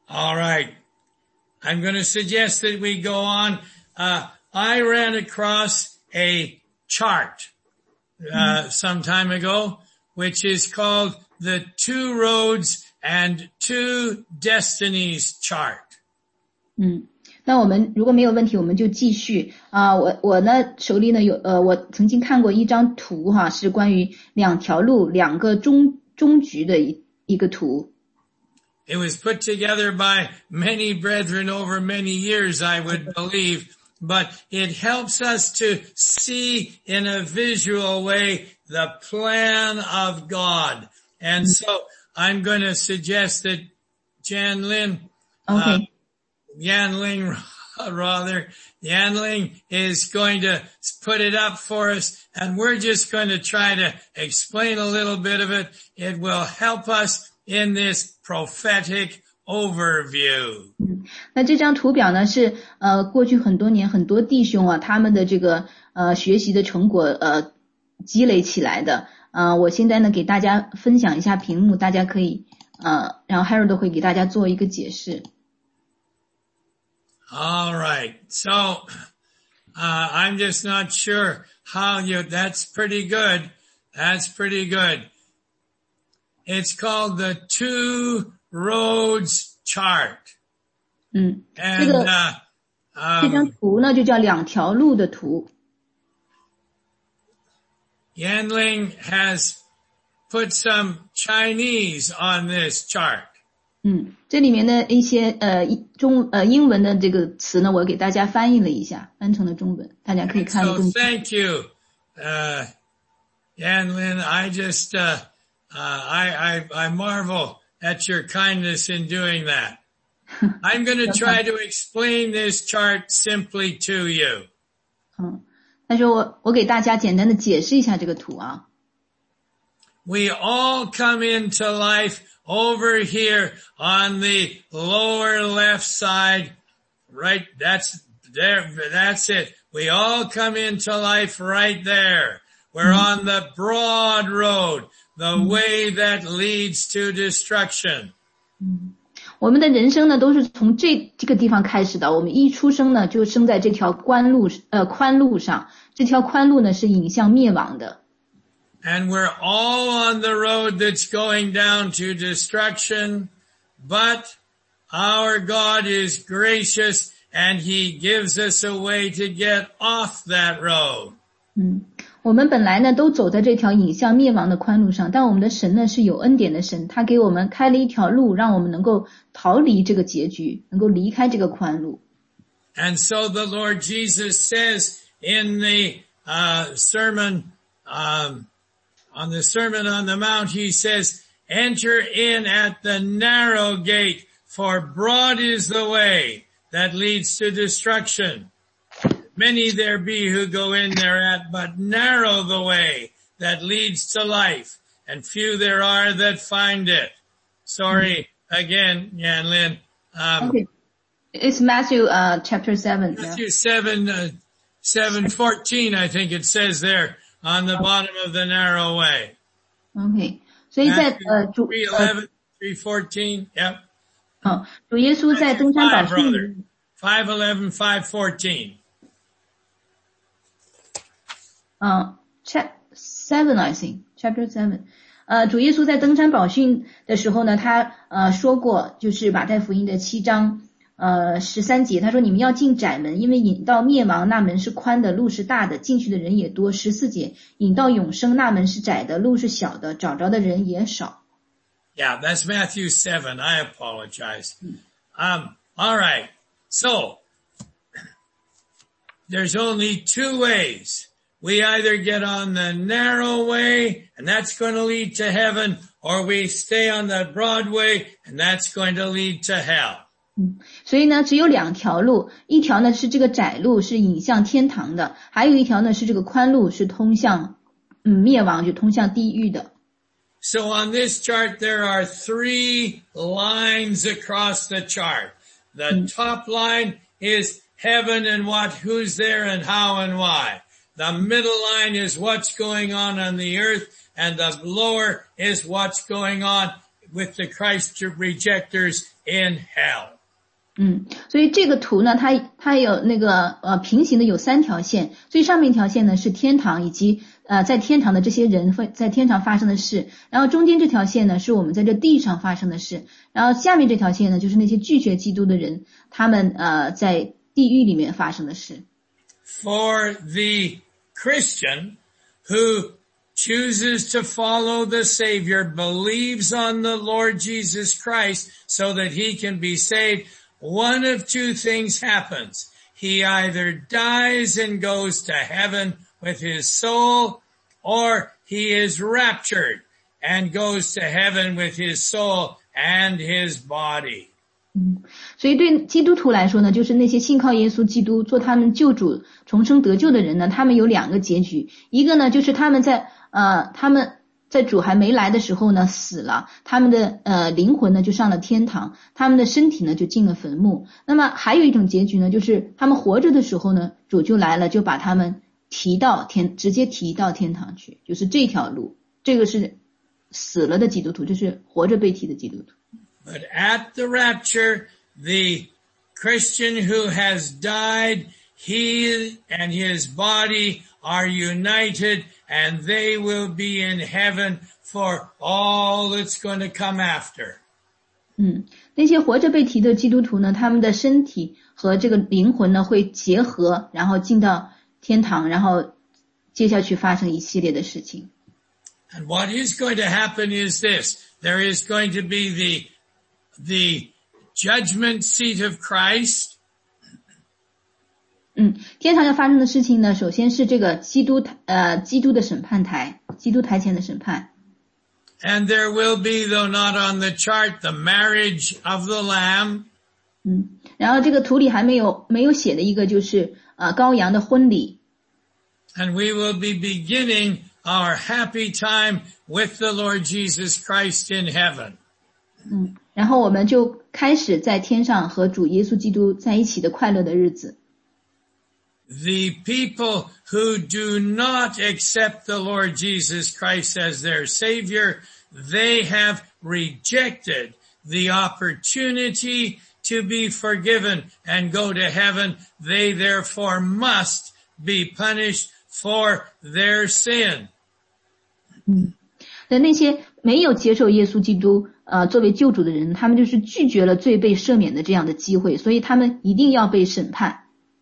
All right. I'm going to suggest that we go on. Uh, I ran across a chart, uh, some time ago, which is called the Two Roads and Two Destinies chart. 嗯，那我们如果没有问题，我们就继续啊、我我呢手里呢有呃，我曾经看过一张图哈，是关于两条路、两个终终局的一一个图。 It was put together by many brethren over many years, I would believe, but it helps us to see in a visual way the plan of God. And so I'm going to suggest that Jan Lin, Okay. uh, Yan Ling rather, Yan Ling is going to put it up for us, and we're just going to try to explain a little bit of it. It will help us in this prophetic overview. 那这张图表呢是呃过去很多年很多弟兄啊他们的这个呃学习的成果呃积累起来的。呃我现在呢给大家分享一下屏幕，大家可以呃然后 Harold 会给大家做一个解释。 All right. So, uh, I'm just not sure how you, that's pretty good. That's pretty good. It's called the Two Roads chart. 嗯，这 And, 个 uh, 这张 um, 图呢就叫两条路的图。 Yanling has put some Chinese on this chart. 嗯，这里面的一些呃一中呃英文的这个词呢，我给大家翻译了一下，翻成了中文，大家可以看得 So 更。 thank you, uh, Yanlin. I just, uh, uh, I, I, I marvel at your kindness in doing that. I'm going to try to explain this chart simply to you. 嗯，但是我我给大家简单的解释一下这个图啊。 We all come into life over here on the lower left side, right? That's there. That's it. We all come into life right there. We're on the broad road, the way that leads to destruction. 我们的人生呢，都是从这这个地方开始的。我们一出生呢，就生在这条宽路呃宽路上。这条宽路呢，是引向灭亡的。 And we're all on the road that's going down to destruction, but our God is gracious and He gives us a way to get off that road. 嗯，我们本来呢都走在这条引向灭亡的宽路上，但我们的神呢是有恩典的神，他给我们开了一条路，让我们能够逃离这个结局，能够离开这个宽路。 And so the Lord Jesus says in the uh, sermon, um, on the Sermon on the Mount, He says, enter in at the narrow gate, for broad is the way that leads to destruction. Many there be who go in thereat, but narrow the way that leads to life, and few there are that find it. Sorry again, Yan Lin. Um, Okay. It's Matthew uh, chapter seven. Matthew seven, uh, seven fourteen, I think it says there on the bottom of the narrow way. OK， 所以在呃主 three 呃 eleven, three fourteen, yep. 嗯主耶稣在登山宝 Five, brother. 训 five eleven, five fourteen. 嗯 chapter seven I think chapter seven 呃主耶稣在登山宝训的时候呢，他呃说过，就是马太福音的七章呃十三节，他说你们要进窄门，因为引到灭亡那门是宽的，路是大的，进去的人也多。十四节，引到永生那门是窄的，路是小的，找着的人也少。 Yeah, that's Matthew seven. I apologize. Um, all right. So, there's only two ways. We either get on the narrow way, and that's going to lead to heaven, or we stay on the broad way, and that's going to lead to hell. 嗯，所以呢，只有两条路，一条呢是这个窄路，是引向天堂的，还有一条呢是这个宽路，是通向嗯灭亡，就通向地狱的。 So on this chart, there are three lines across the chart. The top line is heaven and what, who's there and how and why. The middle line is what's going on on the earth, and the lower is what's going on with the Christ rejectors in hell. 嗯，所以这个图呢，它它有那个呃平行的有三条线，最上面一条线呢是天堂以及呃在天堂的这些人会在天堂发生的事，然后中间这条线呢是我们在这地上发生的事，然后下面这条线呢就是那些拒绝基督的人，他们呃在地狱里面发生的事。 For the Christian who chooses to follow the Savior, believes on the Lord Jesus Christ so that he can be saved, one of two things happens. He either dies and goes to heaven with his soul, or he is raptured and goes to heaven with his soul and his body. 嗯，所以对基督徒来说呢，就是那些信靠耶稣基督做他们救主重生得救的人呢，他们有两个结局，一个呢就是他们在呃他们在主还没来的时候呢死了，他们的呃灵魂呢就上了天堂，他们的身体呢就进了坟墓。那么还有一种结局呢，就是他们活着的时候呢，主就来了，就把他们提到天，直接提到天堂去，就是这条路。这个是死了的基督徒，这是活着被提的基督徒。 But at the rapture, the Christian who has died, he and his body are united, and they will be in heaven for all that's going to come after. 嗯，那些活着被提的基督徒呢，他们的身体和这个灵魂呢会结合，然后进到天堂，然后接下去发生一系列的事情。 And what is going to happen is this. There is going to be the the judgment seat of Christ. 嗯，天堂要发生的事情呢，首先是这个基督呃基督的审判台，基督台前的审判。 And there will be, though not on the chart, the marriage of the Lamb. 嗯，然后这个图里还没有没有写的一个就是呃羔羊的婚礼。 And we will be beginning our happy time with the Lord Jesus Christ in heaven. 嗯，然后我们就开始在天上和主耶稣基督在一起的快乐的日子。 The people who do not accept the Lord Jesus Christ as their Savior, they have rejected the opportunity to be forgiven and go to heaven. They therefore must be punished for their sin. 嗯，那那些没有接受耶稣基督呃作为救主的人，他们就是拒绝了罪被赦免的这样的机会，所以他们一定要被审判。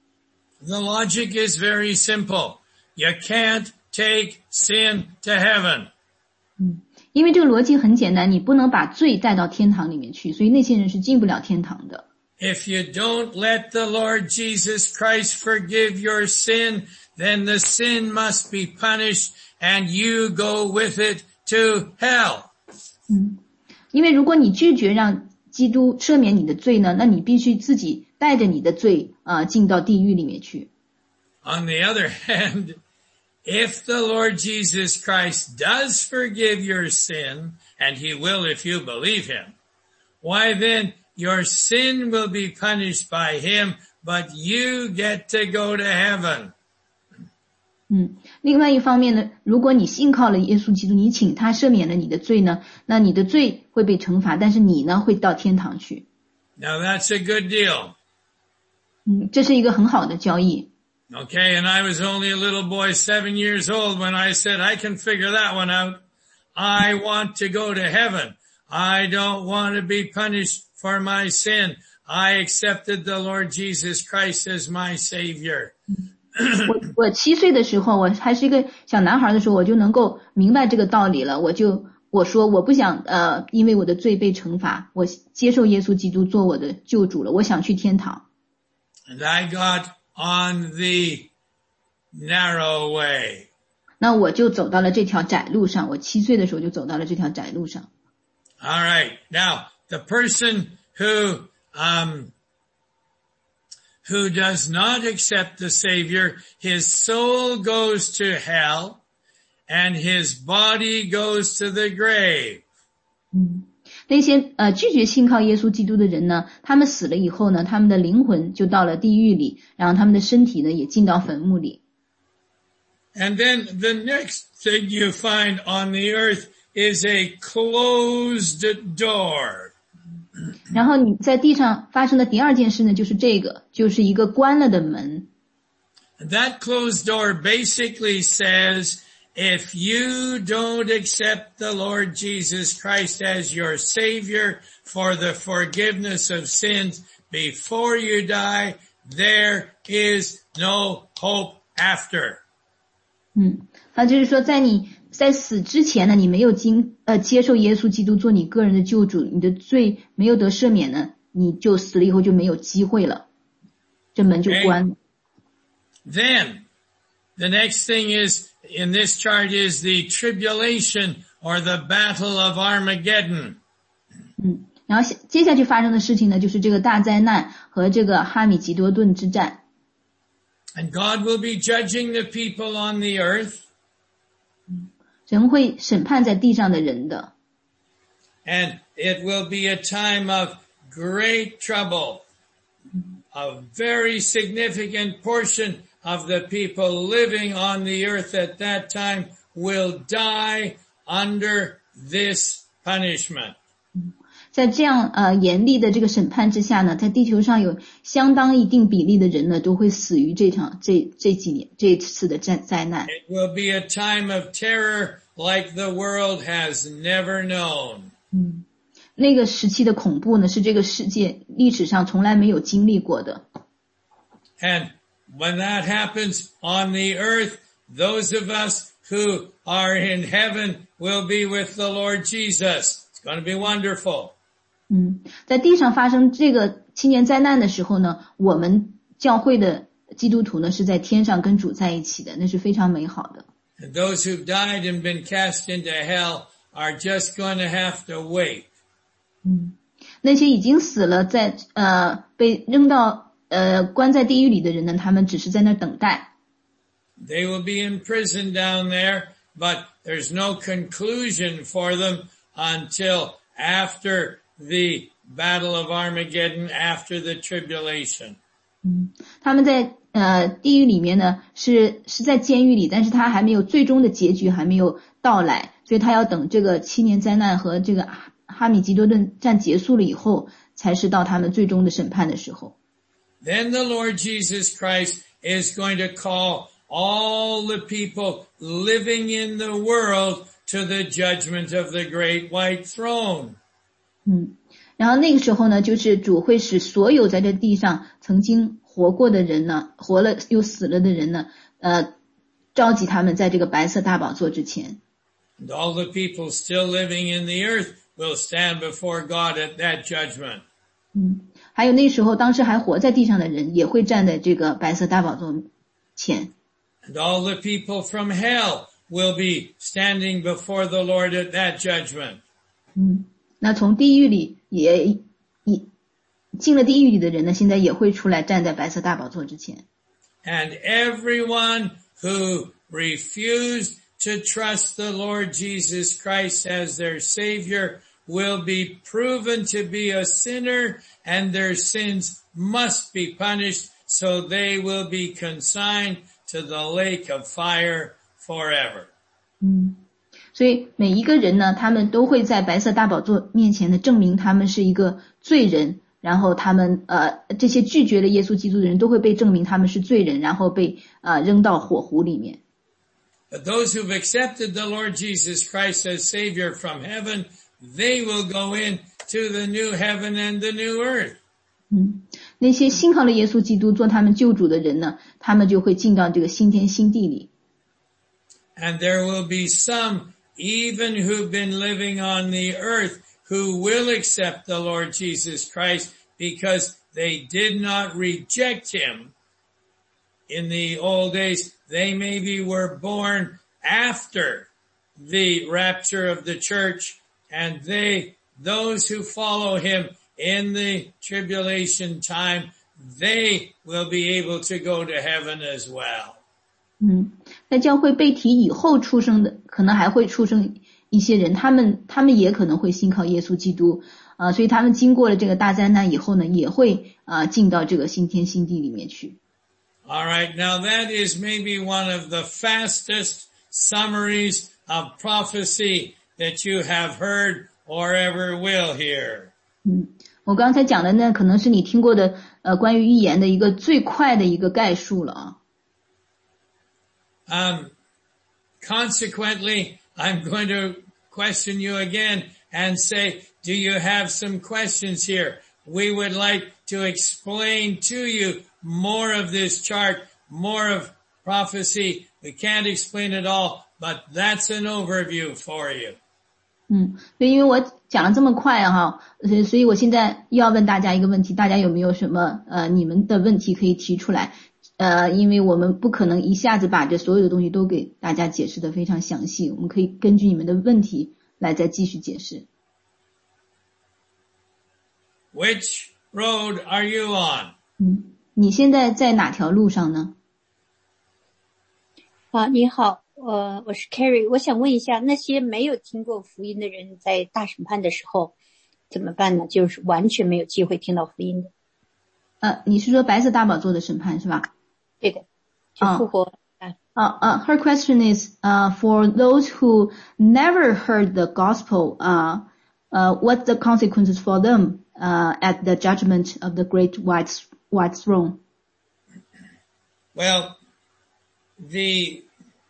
The logic is very simple. You can't take sin to heaven. 嗯，因为这个逻辑很简单，你不能把罪带到天堂里面去，所以那些人是进不了天堂的。 If you don't let the Lord Jesus Christ forgive your sin, then the sin must be punished and you go with it to hell. 嗯，因为如果你拒绝让基督赦免你的罪呢，那你必须自己带着你的罪啊、呃、进到地狱里面去。 On the other hand, if the Lord Jesus Christ does forgive your sin, and he will if you believe him, why then your sin will be punished by him, but you get to go to heaven. 嗯，另外一方面呢，如果你信靠了耶稣基督，你请他赦免了你的罪呢，那你的罪会被惩罚，但是你呢会到天堂去。 Now that's a good deal. 嗯，这是一个很好的交易。 Okay, and I was only a little boy seven years old when I said, I can figure that one out. I want to go to heaven. I don't want to be punished for my sin. I accepted the Lord Jesus Christ as my Savior. 我我七岁的时候，我还是一个小男孩的时候，我就能够明白这个道理了。我就我说我不想呃，因为我的罪被惩罚，我接受耶稣基督做我的救主了，我想去天堂。 And I got on the narrow way. 那我就走到了这条窄路上，我七岁的时候就走到了这条窄路上。 All right. Now, the person who, um, who does not accept the Savior, his soul goes to hell and his body goes to the grave. 嗯，那些呃拒绝信靠耶稣基督的人呢，他们死了以后呢，他们的灵魂就到了地狱里，然后他们的身体呢也进到坟墓里。 And then the next thing you find on the earth is a closed door. 然后你在地上发生的第二件事呢，就是这个，就是一个关了的门。 That closed door basically says, if you don't accept the Lord Jesus Christ as your Savior for the forgiveness of sins before you die, there is no hope after. 嗯，他就是说，在你在死之前呢，你没有经呃接受耶稣基督做你个人的救主，你的罪没有得赦免呢，你就死了以后就没有机会了，这门就关了。 Then, the next thing is, in this chart is the tribulation or the battle of Armageddon. 嗯，然后接下去发生的事情呢，就是这个大灾难和这个哈米吉多顿之战。 And God will be judging the people on the earth. 神会审判在地上的人的。 And it will be a time of great trouble. A very significant portion of the people living on the earth at that time will die under this punishment. 在这样呃严厉的这个审判之下呢，在地球上有相当一定比例的人呢，都会死于这场这这几年这次的灾灾难。 It will be a time of terror like the world has never known. 嗯，那个时期的恐怖呢，是这个世界历史上从来没有经历过的。 And when that happens on the earth, those of us who are in heaven will be with the Lord Jesus. It's going to be wonderful. 嗯，在地上发生这个七年灾难的时候呢，我们教会的基督徒呢是在天上跟主在一起的，那是非常美好的。 And those who've died and been cast into hell are just going to have to wait. 嗯，那些已经死了，在呃被扔到呃关在地狱里的人呢，他们只是在那等待。 They will be in prison down there, but there's no conclusion for them until after the Battle of Armageddon, after the tribulation. 嗯，他们在呃地狱里面呢，是是在监狱里，但是他还没有最终的结局还没有到来，所以他要等这个七年灾难和这个哈米吉多顿战结束了以后，才是到他们最终的审判的时候。 Then the Lord Jesus Christ is going to call all the people living in the world to the judgment of the great white throne. 嗯，然后那个时候呢，就是主会使所有在这地上曾经活过的人呢，活了又死了的人呢，呃，召集他们在这个白色大宝座之前。 And all the people still living in the earth will stand before God at that judgment. 嗯，还有那时候当时还活在地上的人也会站在这个白色大宝座前。 And all the people from hell will be standing before the Lord at that judgment. 嗯，那从地狱里也也进了地狱里的人呢，现在也会出来站在白色大宝座之前。 And everyone who refused to trust the Lord Jesus Christ as their Savior will be proven to be a sinner, and their sins must be punished, so they will be consigned to the lake of fire forever. 嗯，所以每一个人呢，他们都会在白色大宝座面前呢，证明他们是一个罪人，然后他们呃这些拒绝了耶稣基督的人都会被证明他们是罪人，然后被呃扔到火湖里面。 But those who've accepted the Lord Jesus Christ as Savior from heaven, they will go into the new heaven and the new earth. 嗯，那些信靠了耶稣基督做他们救主的人呢，他们就会进到这个新天新地里。 And there will be some, even who've been living on the earth, who will accept the Lord Jesus Christ because they did not reject him in the old days. They maybe were born after the rapture of the church, and they, those who follow him in the tribulation time, they will be able to go to heaven as well. 嗯，在教会被提以后出生的，可能还会出生一些人，他们他们也可能会信靠耶稣基督啊、呃，所以他们经过了这个大灾难以后呢，也会啊、呃、进到这个新天新地里面去。 All right, now that is maybe one of the fastest summaries of prophecy that you have heard or ever will hear. 嗯，我刚才讲的呢，可能是你听过的呃关于预言的一个最快的一个概述了啊。 Um, consequently, I'm going to question you again and say, do you have some questions here? We would like to explain to you more of this chart, more of prophecy. We can't explain it all, but that's an overview for you. 嗯，对，因为我讲了这么快哈，所以我现在又要问大家一个问题，大家有没有什么呃你们的问题可以提出来？呃，因为我们不可能一下子把这所有的东西都给大家解释的非常详细，我们可以根据你们的问题来再继续解释。 Which road are you on? 嗯，你现在在哪条路上呢？ 啊，你好，呃，我是 Carrie， 我想问一下，那些没有听过福音的人，在大审判的时候怎么办呢？就是完全没有机会听到福音的。 呃，你是说白色大宝座的审判是吧？ 对的，就复活。 啊啊 her question is, uh, for those who never heard the gospel, uh, uh, what's the consequences for them, uh, at the judgment of the great white, white throne? Well, the,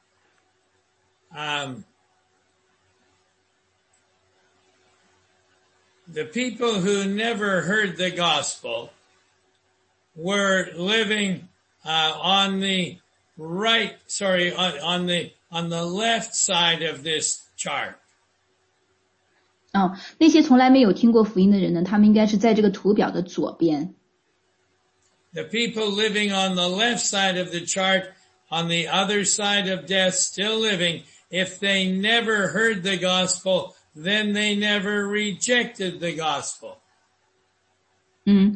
um, the people who never heard the gospel were living, uh, on the right, sorry, on, on the, on the left side of this chart. 哦，那些从来没有听过福音的人呢，他们应该是在这个图表的左边。 The people living on the left side of the chart, on the other side of death, still living, if they never heard the gospel, then they never rejected the gospel. 嗯，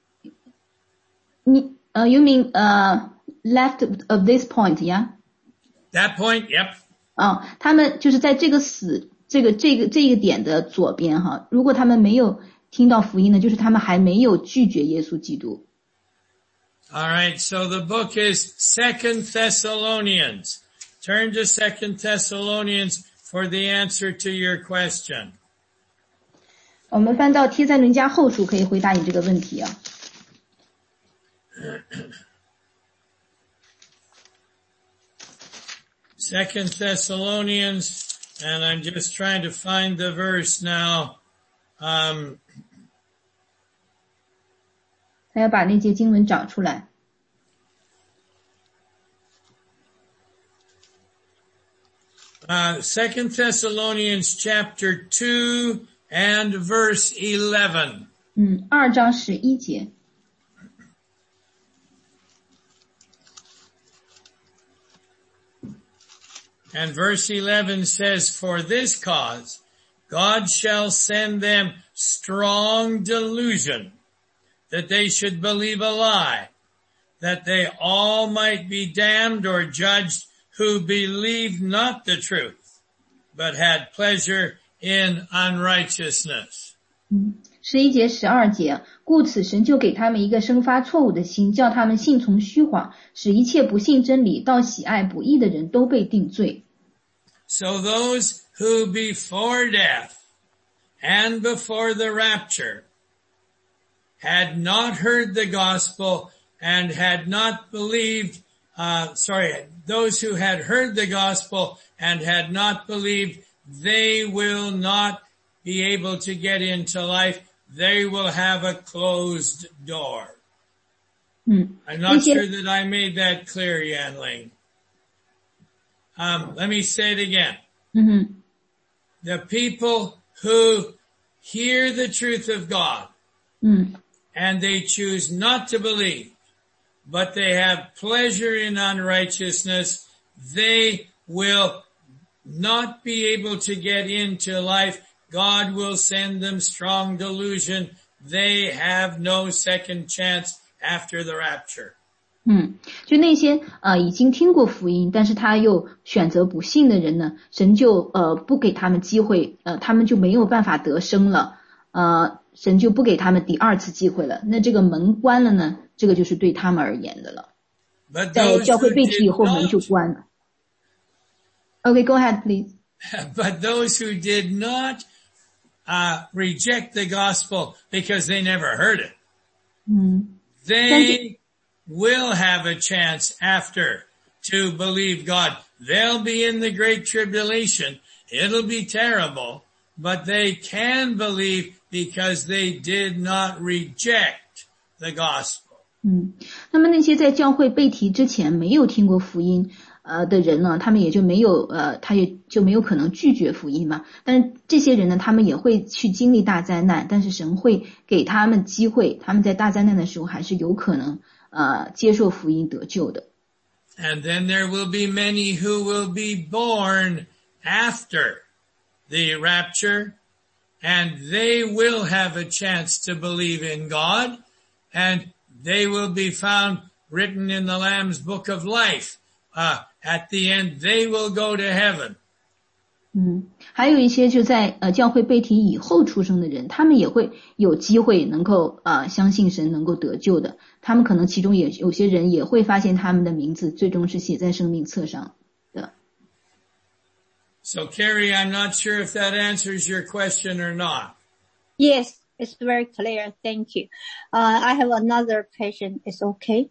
你呃、uh, you mean 呃、uh, left of this point, yeah? That point, yep. 哦，他们就是在这个死这个这个这个点的左边哈。如果他们没有听到福音呢，就是他们还没有拒绝耶稣基督。 All right, so the book is Second Thessalonians. Turn to Second Thessalonians for the answer to your question. 我们翻到帖撒罗尼迦后书，可以回答你这个问题啊。 Second Thessalonians, and I'm just trying to find the verse now. Um, 他要把那节经文找出来。 Uh, Second Thessalonians chapter two and verse eleven. 嗯，二章十一节。 And verse eleven says, for this cause, God shall send them strong delusion, that they should believe a lie, that they all might be damned or judged who believed not the truth, but had pleasure in unrighteousness. 嗯，十一节、十二节，故此神就给他们一个生发错误的心，叫他们信从虚谎，使一切不信真理、到喜爱不义的人都被定罪。 So those who before death and before the rapture had not heard the gospel and had not believed, uh, sorry, those who had heard the gospel and had not believed, they will not be able to get into life. They will have a closed door. Mm. I'm not sure that I made that clear, Yanling. Um, let me say it again. Mm-hmm. The people who hear the truth of God mm. and they choose not to believe, but they have pleasure in unrighteousness, they will not be able to get into life. God will send them strong delusion. They have no second chance after the rapture. 嗯，就那些呃已经听过福音，但是他又选择不信的人呢，神就呃不给他们机会，呃他们就没有办法得生了，呃神就不给他们第二次机会了。那这个门关了呢，这个就是对他们而言的了。在教会被提以后，门就关了。Okay, go ahead, please. But those who did not uh, reject the gospel because they never heard it. Mm. They will have a chance after to believe God. They'll be in the great tribulation. It'll be terrible, but they can believe because they did not reject the gospel. 嗯，那么那些在教会被提之前没有听过福音呃的人呢，他们也就没有呃，他也就没有可能拒绝福音嘛。但是这些人呢，他们也会去经历大灾难，但是神会给他们机会，他们在大灾难的时候还是有可能呃接受福音得救的。 And then there will be many who will be born after the rapture, and they will have a chance to believe in God, and they will be found written in the Lamb's Book of Life. Uh, at the end, they will go to heaven. 嗯，还有一些就在呃教会被提以后出生的人，他们也会有机会能够呃相信神，能够得救的。他们可能其中也有些人也会发现他们的名字最终是写在生命册上的。 So, Carrie, I'm not sure if that answers your question or not. Yes, it's very clear. Thank you. Uh, I have another question. It's okay?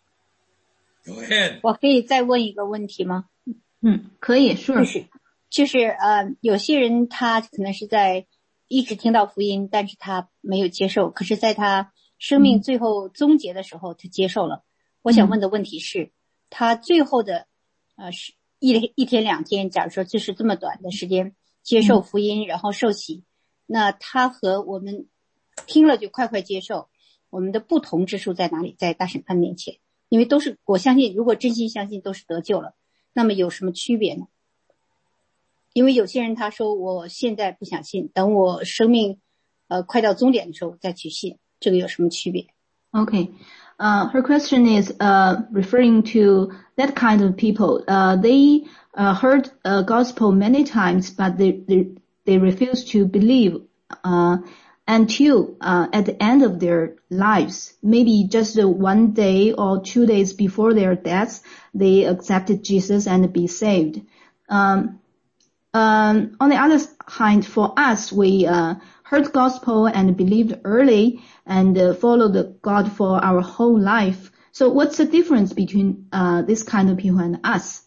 Go ahead. 我可以再问一个问题吗？ 嗯，可以，是。 就是就是呃，有些人他可能是在一直听到福音，但是他没有接受，可是在他生命最后终结的时候，他接受了。我想问的问题是，他最后的呃是一一天两天，假如说就是这么短的时间接受福音，然后受洗，那他和我们听了就快快接受，我们的不同之处在哪里？在大审判面前，因为都是我相信，如果真心相信都是得救了，那么有什么区别呢？因为有些人他说我现在不想信，等我生命呃快到终点的时候再去信，这个有什么区别？ Okay. Uh, her question is uh, referring to that kind of people. Uh, they uh, heard uh, gospel many times, but they they, they refuse to believe uh, until uh, at the end of their lives. Maybe just uh, one day or two days before their deaths, they accepted Jesus and be saved. Um, um, on the other hand, for us, we uh, heard gospel and believed early and uh, followed God for our whole life. So what's the difference between uh, this kind of people and us?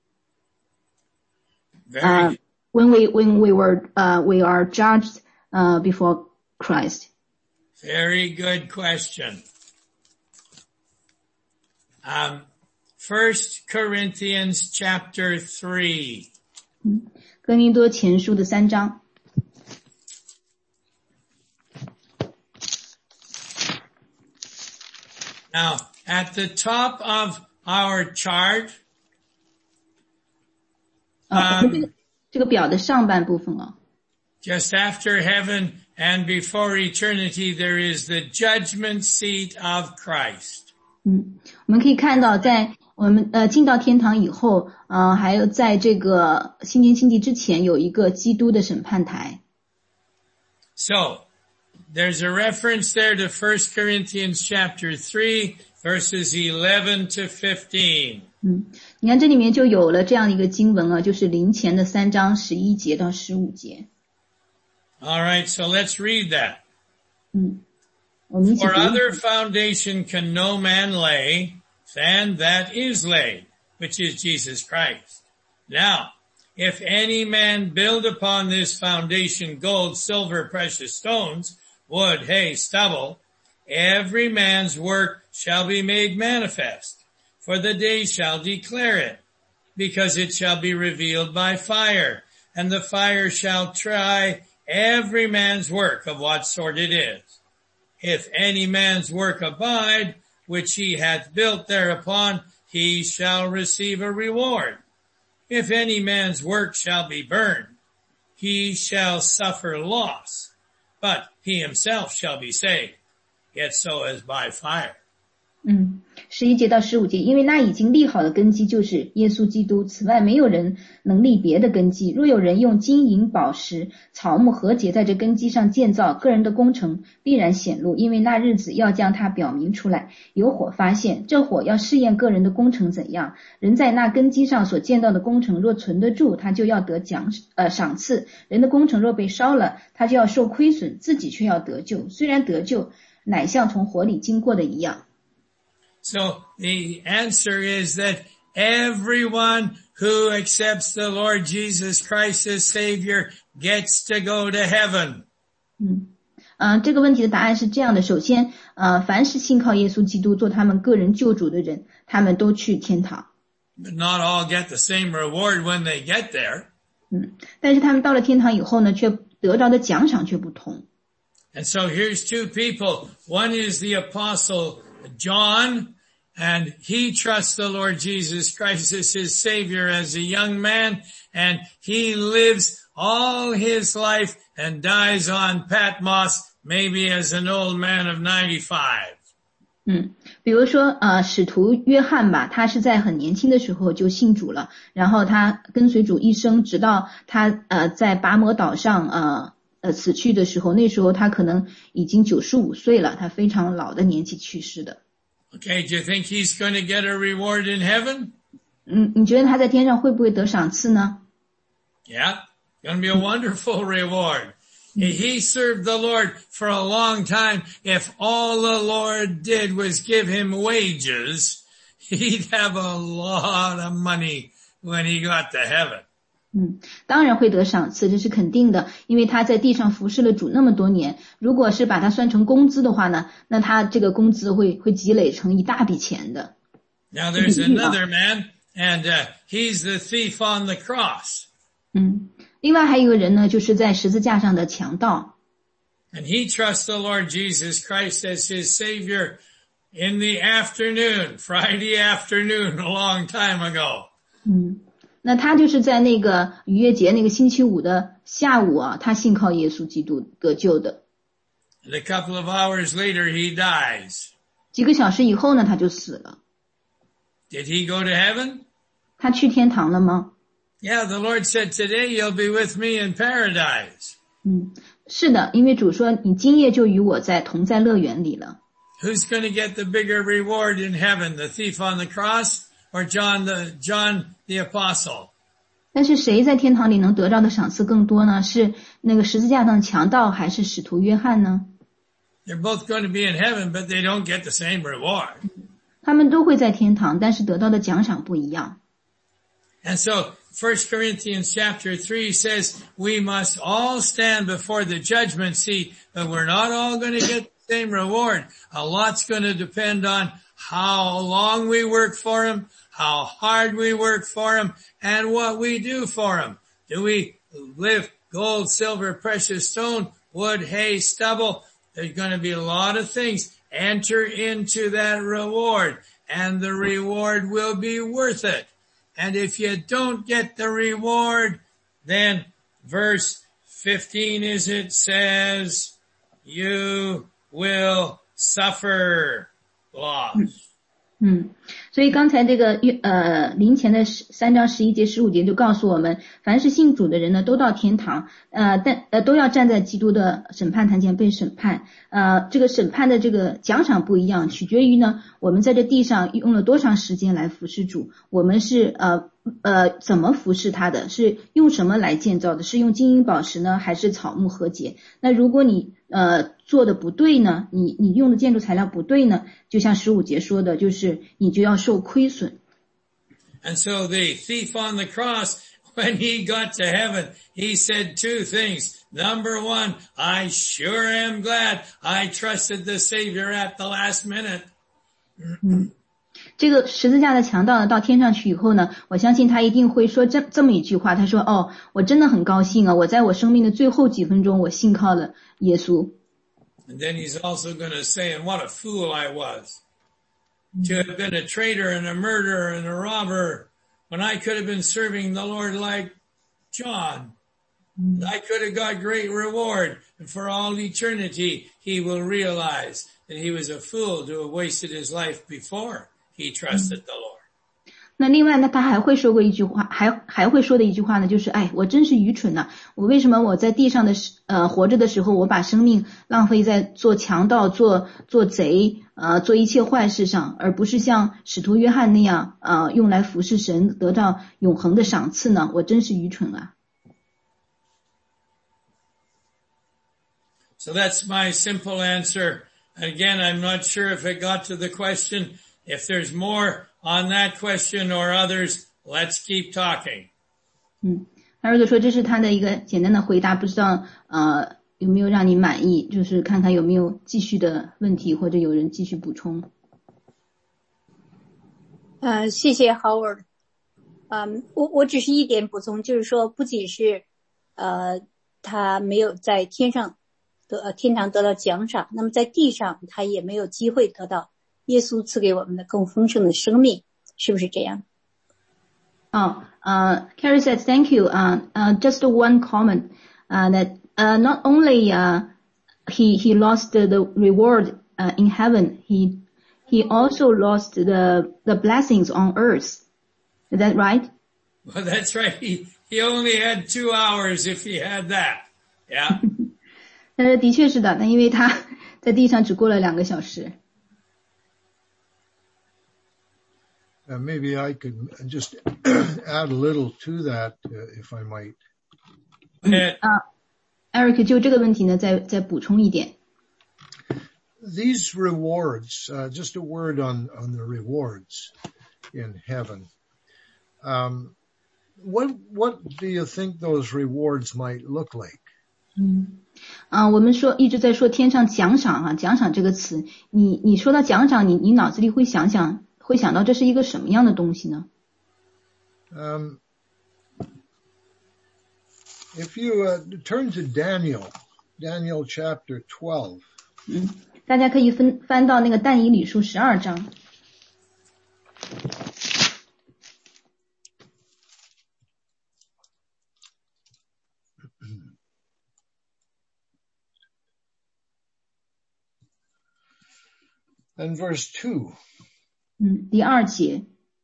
Very uh, when we when we were uh, we are judged uh, before Christ. Very good question. Um, First Corinthians chapter three. 哥林多前书的三章。 Now, at the top of our chart, 啊，我们这个这个表的上半部分啊。 just after heaven and before eternity, there is the judgment seat of Christ. 嗯，我们可以看到，在我们呃进到天堂以后，呃，还有在这个新天新地之前，有一个基督的审判台。 So, there's a reference there to First Corinthians chapter three, verses eleven to fifteen. 嗯，你看这里面就有了这样一个经文啊，就是灵前的三章十一节到十五节。 All right, so let's read that. 嗯，我们一起 For 读。 other foundation can no man lay than that is laid, which is Jesus Christ. Now, if any man build upon this foundation gold, silver, precious stones, wood, hay, stubble, every man's work shall be made manifest, for the day shall declare it, because it shall be revealed by fire, and the fire shall try every man's work of what sort it is. If any man's work abide, which he hath built thereupon, he shall receive a reward. If any man's work shall be burned, he shall suffer loss, but he himself shall be saved, yet so as by fire. 嗯，十一节到十五节，因为那已经立好的根基就是耶稣基督，此外没有人能立别的根基。若有人用金银宝石、草木和解在这根基上建造，个人的工程必然显露，因为那日子要将它表明出来，有火发现，这火要试验个人的工程怎样。人在那根基上所建造的工程若存得住，他就要得奖呃赏赐；人的工程若被烧了，他就要受亏损，自己却要得救。虽然得救，乃像从火里经过的一样。 So the answer is that everyone who accepts the Lord Jesus Christ as Savior gets to go to heaven. 嗯，呃，这个问题的答案是这样的。首先，呃，凡是信靠耶稣基督做他们个人救主的人，他们都去天堂。 But not all get the same reward when they get there. 嗯，但是他们到了天堂以后呢，却得到的奖赏却不同。 And so here's two people. One is the apostle John, and he trusts the Lord Jesus Christ as his Savior as a young man, and he lives all his life and dies on Patmos, maybe as an old man of ninety-five. 嗯，比如说呃，使徒约翰吧，他是在很年轻的时候就信主了，然后他跟随主一生，直到他呃在拔摩岛上呃呃死去的时候，那时候他可能已经九十五岁了，他非常老的年纪去世的。 Okay, do you think he's going to get a reward in heaven? 嗯，你觉得他在天上会不会得赏赐呢？ Yeah, going to be a wonderful reward. He served the Lord for a long time. If all the Lord did was give him wages, he'd have a lot of money when he got to heaven. 嗯，当然会得赏赐，这是肯定的，因为他在地上服侍了主那么多年，如果是把它算成工资的话呢，那他这个工资会会积累成一大笔钱的。 Now there's another man, and uh, he's the thief on the cross. 嗯，另外还有一个人呢，就是在十字架上的强盗。 And he trusts the Lord Jesus Christ as his Savior in the afternoon, Friday afternoon, a long time ago. 嗯。那他就是在那个逾越节那个星期五的下午啊，他信靠耶稣基督得救的。 And a couple of hours later, he dies. 几个小时以后呢，他就死了。 Did he go to heaven? 他去天堂了吗？ Yeah, the Lord said, today you'll be with me in paradise. 嗯，是的，因为主说你今夜就与我在同在乐园里了。 Who's going to get the bigger reward in heaven, the thief on the cross or John the John the apostle? 但是谁在天堂里能得到的赏赐更多呢？是那个十字架上的强盗，还是使徒约翰呢？ They're both going to be in heaven, but they don't get the same reward. 他们都会在天堂，但是得到的奖赏不一样。 And so First Corinthians chapter three says we must all stand before the judgment seat, but we're not all going to get the same reward. A lot's going to depend on how long we work for him, how hard we work for him, and what we do for him. Do we live gold, silver, precious stone, wood, hay, stubble? There's going to be a lot of things. Enter into that reward, and the reward will be worth it. And if you don't get the reward, then verse fifteen is it says, you will suffer loss. 嗯，所以刚才这个呃临前的三章十一节十五节就告诉我们，凡是信主的人呢，都到天堂，呃，但呃都要站在基督的审判台前被审判。呃，这个审判的这个奖赏不一样，取决于呢我们在这地上用了多长时间来服侍主，我们是呃呃怎么服侍他的，是用什么来建造的，是用金银宝石呢，还是草木和解？那如果你呃做的不对呢，你你用的建筑材料不对呢，就像十五节说的，就是你就要受亏损。 And so the thief on the cross, when he got to heaven, he said two things. Number one, I sure am glad I trusted the Savior at the last minute. 嗯，这个十字架的强盗呢，到天上去以后呢，我相信他一定会说这这么一句话，他说：“哦，我真的很高兴啊，我在我生命的最后几分钟，我信靠了耶稣。” And then he's also going to say, and what a fool I was to have been a traitor and a murderer and a robber when I could have been serving the Lord like John. I could have got great reward, and for all eternity he will realize that he was a fool to have wasted his life before he trusted the Lord. 那另外呢，他还会说过一句话，还还会说的一句话呢，就是哎，我真是愚蠢呐、啊！我为什么我在地上的呃活着的时候，我把生命浪费在做强盗、做做贼、呃做一切坏事上，而不是像使徒约翰那样呃用来服侍神，得到永恒的赏赐呢？我真是愚蠢啊！ So that's my simple answer. Again, I'm not sure if it got to the question. If there's more on that question or others, let's keep talking. 嗯，哈瑞德说这是他的一个简单的回答，不知道呃有没有让你满意？就是看看有没有继续的问题，或者有人继续补充。 呃，谢谢 Howard。嗯，我我只是一点补充，就是说，不仅是呃他没有在天上得呃天堂得到奖赏，那么在地上他也没有机会得到耶稣赐给我们的更丰盛的生命，是不是这样？ Oh, uh, Carrie said, thank you. Uh, uh, just one comment, uh, that, uh, not only, uh, he, he lost the, the reward, uh, in heaven, he, he also lost the, the blessings on earth. Is that right? Well, that's right. He, he only had two hours if he had that. Yeah. 但是的确是的，那因为他在地上只过了两个小时。 Uh, maybe I could just add a little to that, uh, if I might. 啊 ，Eric 就这个问题呢，再再补充一点。 These rewards, uh, just a word on, on the rewards in heaven. Um, what, what do you think those rewards might look like? 嗯，啊，我们说一直在说天上奖赏啊，奖赏这个词，你你说到奖赏，你你脑子里会想想。会想到这是一个什么样的东西呢？ Um, if you uh, turn to Daniel, Daniel chapter twelve. 嗯，大家可以分翻到那个但以理书十二章。 And verse two. 嗯，第二节。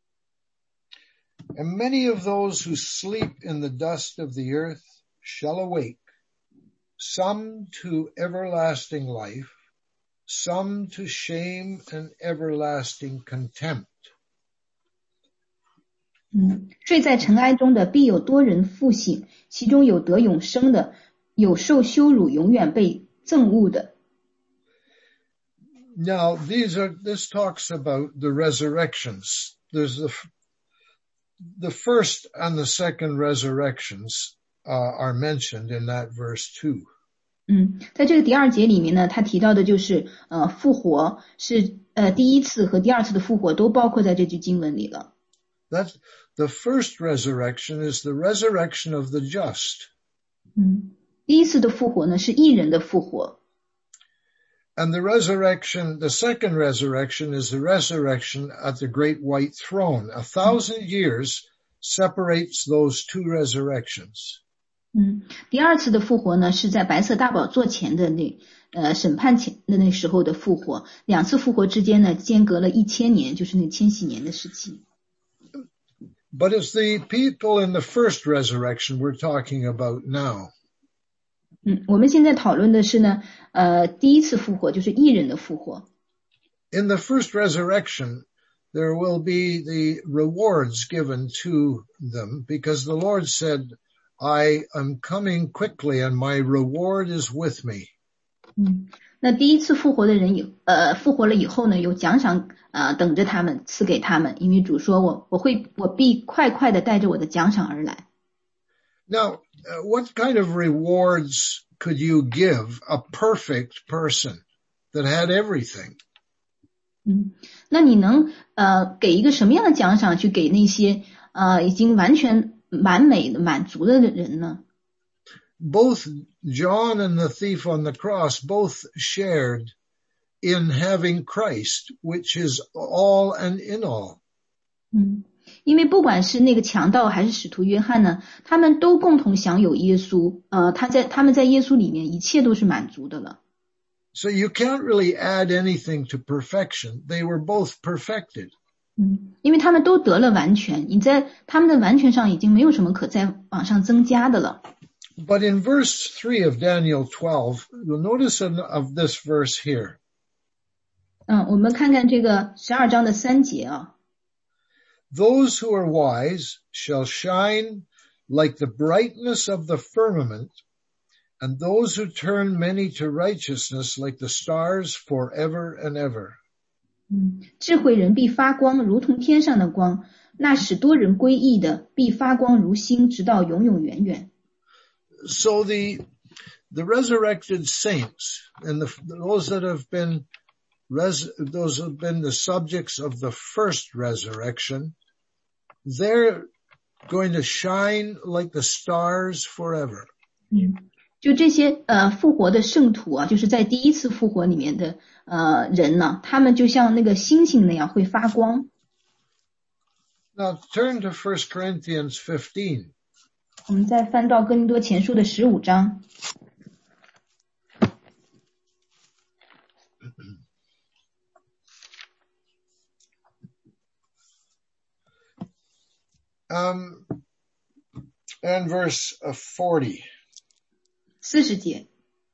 And many of those who sleep in the dust of the earth shall awake, some to everlasting life, some to shame and everlasting contempt. 嗯，睡在尘埃中的必有多人复醒，其中有得永生的，有受羞辱永远被憎恶的。 Now, these are, this talks about the resurrections. There's the, the first and the second resurrections, uh, are mentioned in that verse two. 嗯，在这个第二节里面呢，他提到的就是呃复活是呃第一次和第二次的复活都包括在这句经文里了。 That's the first resurrection is the resurrection of the just. 嗯，第一次的复活呢是义人的复活。 And the resurrection, the second resurrection is the resurrection at the great white throne. A thousand years separates those two resurrections. 嗯，第二次的复活呢是在白色大宝座前的那呃审判前的那时候的复活，两次复活之间呢间隔了一千年，就是那千禧年的时期。 But it's the people in the first resurrection we're talking about now. 嗯，我们现在讨论的是呢，呃，第一次复活就是义人的复活。 In the first resurrection, there will be the rewards given to them because the Lord said, I am coming quickly and my reward is with me. 嗯，那第一次复活的人有，呃，复活了以后呢，有奖赏，呃，等着他们，赐给他们，因为主说我，我会，我必快快的带着我的奖赏而来。 Now, uh, what kind of rewards could you give a perfect person that had everything? 嗯，那你能呃给一个什么样的奖赏去给那些呃已经完全完美的满足的人呢？ Both John and the thief on the cross both shared in having Christ, which is all and in all. 嗯。因为不管是那个强盗还是使徒约翰呢，他们都共同享有耶稣，呃，他在他们在耶稣里面一切都是满足的了。 So you can't really add anything to perfection. They were both perfected. 嗯，因为他们都得了完全，你在他们的完全上已经没有什么可再往上增加的了。 But in verse three of Daniel twelve, you'll notice of this verse here. 嗯，我们看看这个十二章的三节啊。 Those who are wise shall shine like the brightness of the firmament, and those who turn many to righteousness like the stars forever and ever. 嗯，智慧人必发光，如同天上的光；那使多人归义的，必发光如星，直到永永远远。 So the the resurrected saints and the, those that have been res, those have been the subjects of the first resurrection, they're going to shine like the stars forever. 嗯，就这些呃复活的圣徒啊，就是在第一次复活里面的呃人呢，他们就像那个星星那样会发光。 Now turn to First Corinthians fifteen. 我们再翻到哥林多前书的十五章。 Um, and verse forty. 四十节。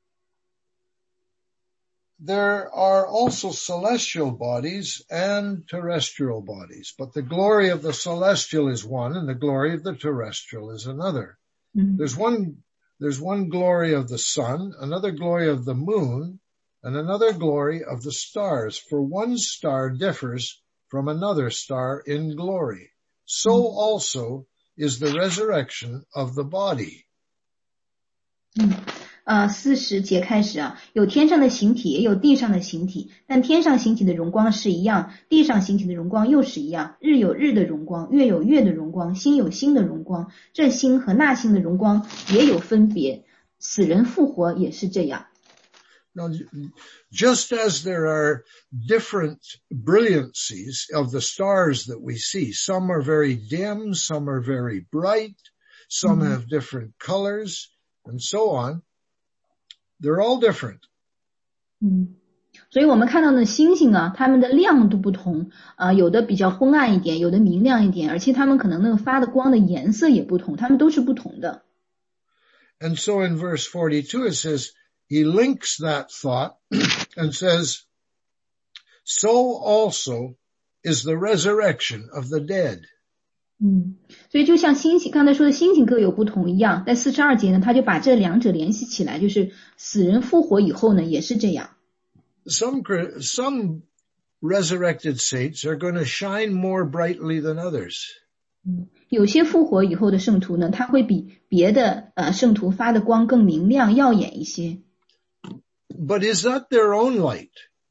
There are also celestial bodies and terrestrial bodies, but the glory of the celestial is one and the glory of the terrestrial is another. Mm-hmm. There's one, there's one glory of the sun, another glory of the moon, and another glory of the stars, for one star differs from another star in glory. So mm-hmm. also is the resurrection of the body. 嗯，呃，四十节开始啊，有天上的形体，也有地上的形体，但天上形体的荣光是一样，地上形体的荣光又是一样。日有日的荣光，月有月的荣光，星有星的荣光，这星和那星的荣光也有分别。死人复活也是这样。 Now, just as there are different brilliancies of the stars that we see, some are very dim, some are very bright, some mm-hmm. have different colors, and so on. They're all different. 嗯，所以我们看到的星星啊，它们的亮度不同，呃，有的比较昏暗一点，有的明亮一点，而且它们可能那个发的光的颜色也不同，它们都是不同的。 And so in verse forty-two it says, he links that thought and says, so also is the resurrection of the dead. 嗯，所以就像星星刚才说的星星各有不同一样，在四十二节呢，他就把这两者联系起来，就是死人复活以后呢，也是这样。 Some some resurrected saints are going to shine more brightly than others. 嗯，有些复活以后的圣徒呢，他会比别的呃圣徒发的光更明亮耀眼一些。 But is that their own light?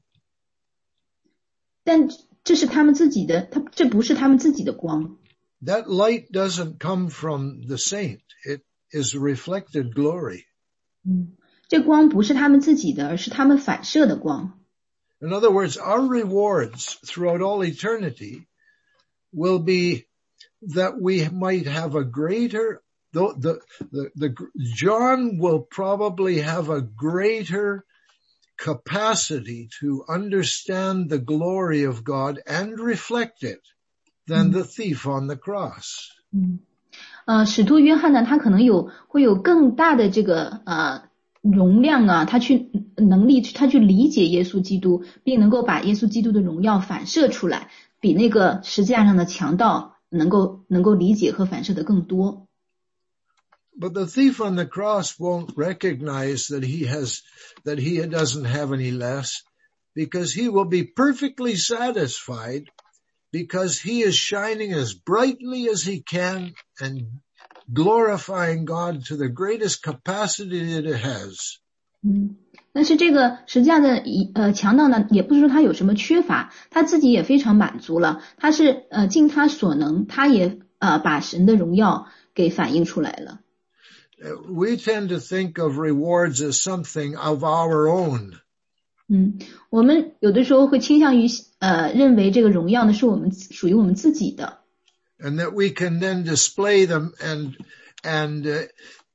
但这是他们自己的，他这不是他们自己的光。 That light doesn't come from the saint. It is reflected glory. 嗯，这光不是他们自己的，而是他们反射的光。 In other words, our rewards throughout all eternity will be that we might have a greater, the, the, the, the John will probably have a greater capacity to understand the glory of God and reflect it than the thief on the cross. 嗯，呃，使徒约翰呢，他可能有会有更大的这个呃容量啊，他去能力，他去理解耶稣基督，并能够把耶稣基督的荣耀反射出来，比那个十字架上的强盗能够能够理解和反射的更多。 But the thief on the cross won't recognize that he has, that he doesn't have any less, because he will be perfectly satisfied because he is shining as brightly as he can and glorifying God to the greatest capacity that it has. 嗯，但是这个十字架的呃强盗呢，也不是说他有什么缺乏，他自己也非常满足了，他是呃尽他所能，他也呃把神的荣耀给反映出来了。 We tend to think of rewards as something of our own. 嗯，我们有的时候会倾向于呃认为这个荣耀呢是我们属于我们自己的。 And that we can then display them and and uh,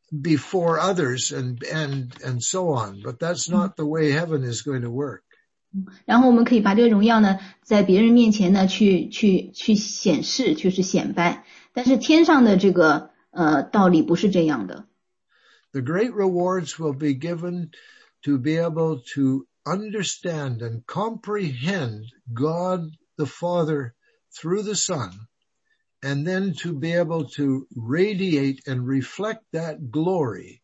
before others and, and, and so on. But that's not the way heaven is going to work. 然后我们可以把这个荣耀呢，在别人面前呢，去去去显示，就是显摆。但是天上的这个呃道理不是这样的。 The great rewards will be given to be able to understand and comprehend God the Father through the Son, and then to be able to radiate and reflect that glory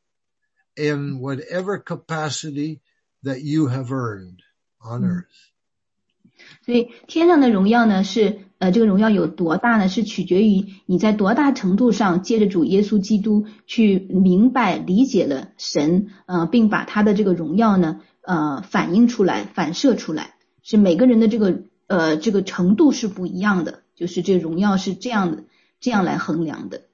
in whatever capacity that you have earned on earth. 所以天上的荣耀呢，是呃这个荣耀有多大呢？是取决于你在多大程度上借着主耶稣基督去明白理解了神，呃，并把他的这个荣耀呢，呃，反映出来、反射出来。是每个人的这个呃这个程度是不一样的，就是这荣耀是这样的，这样来衡量的。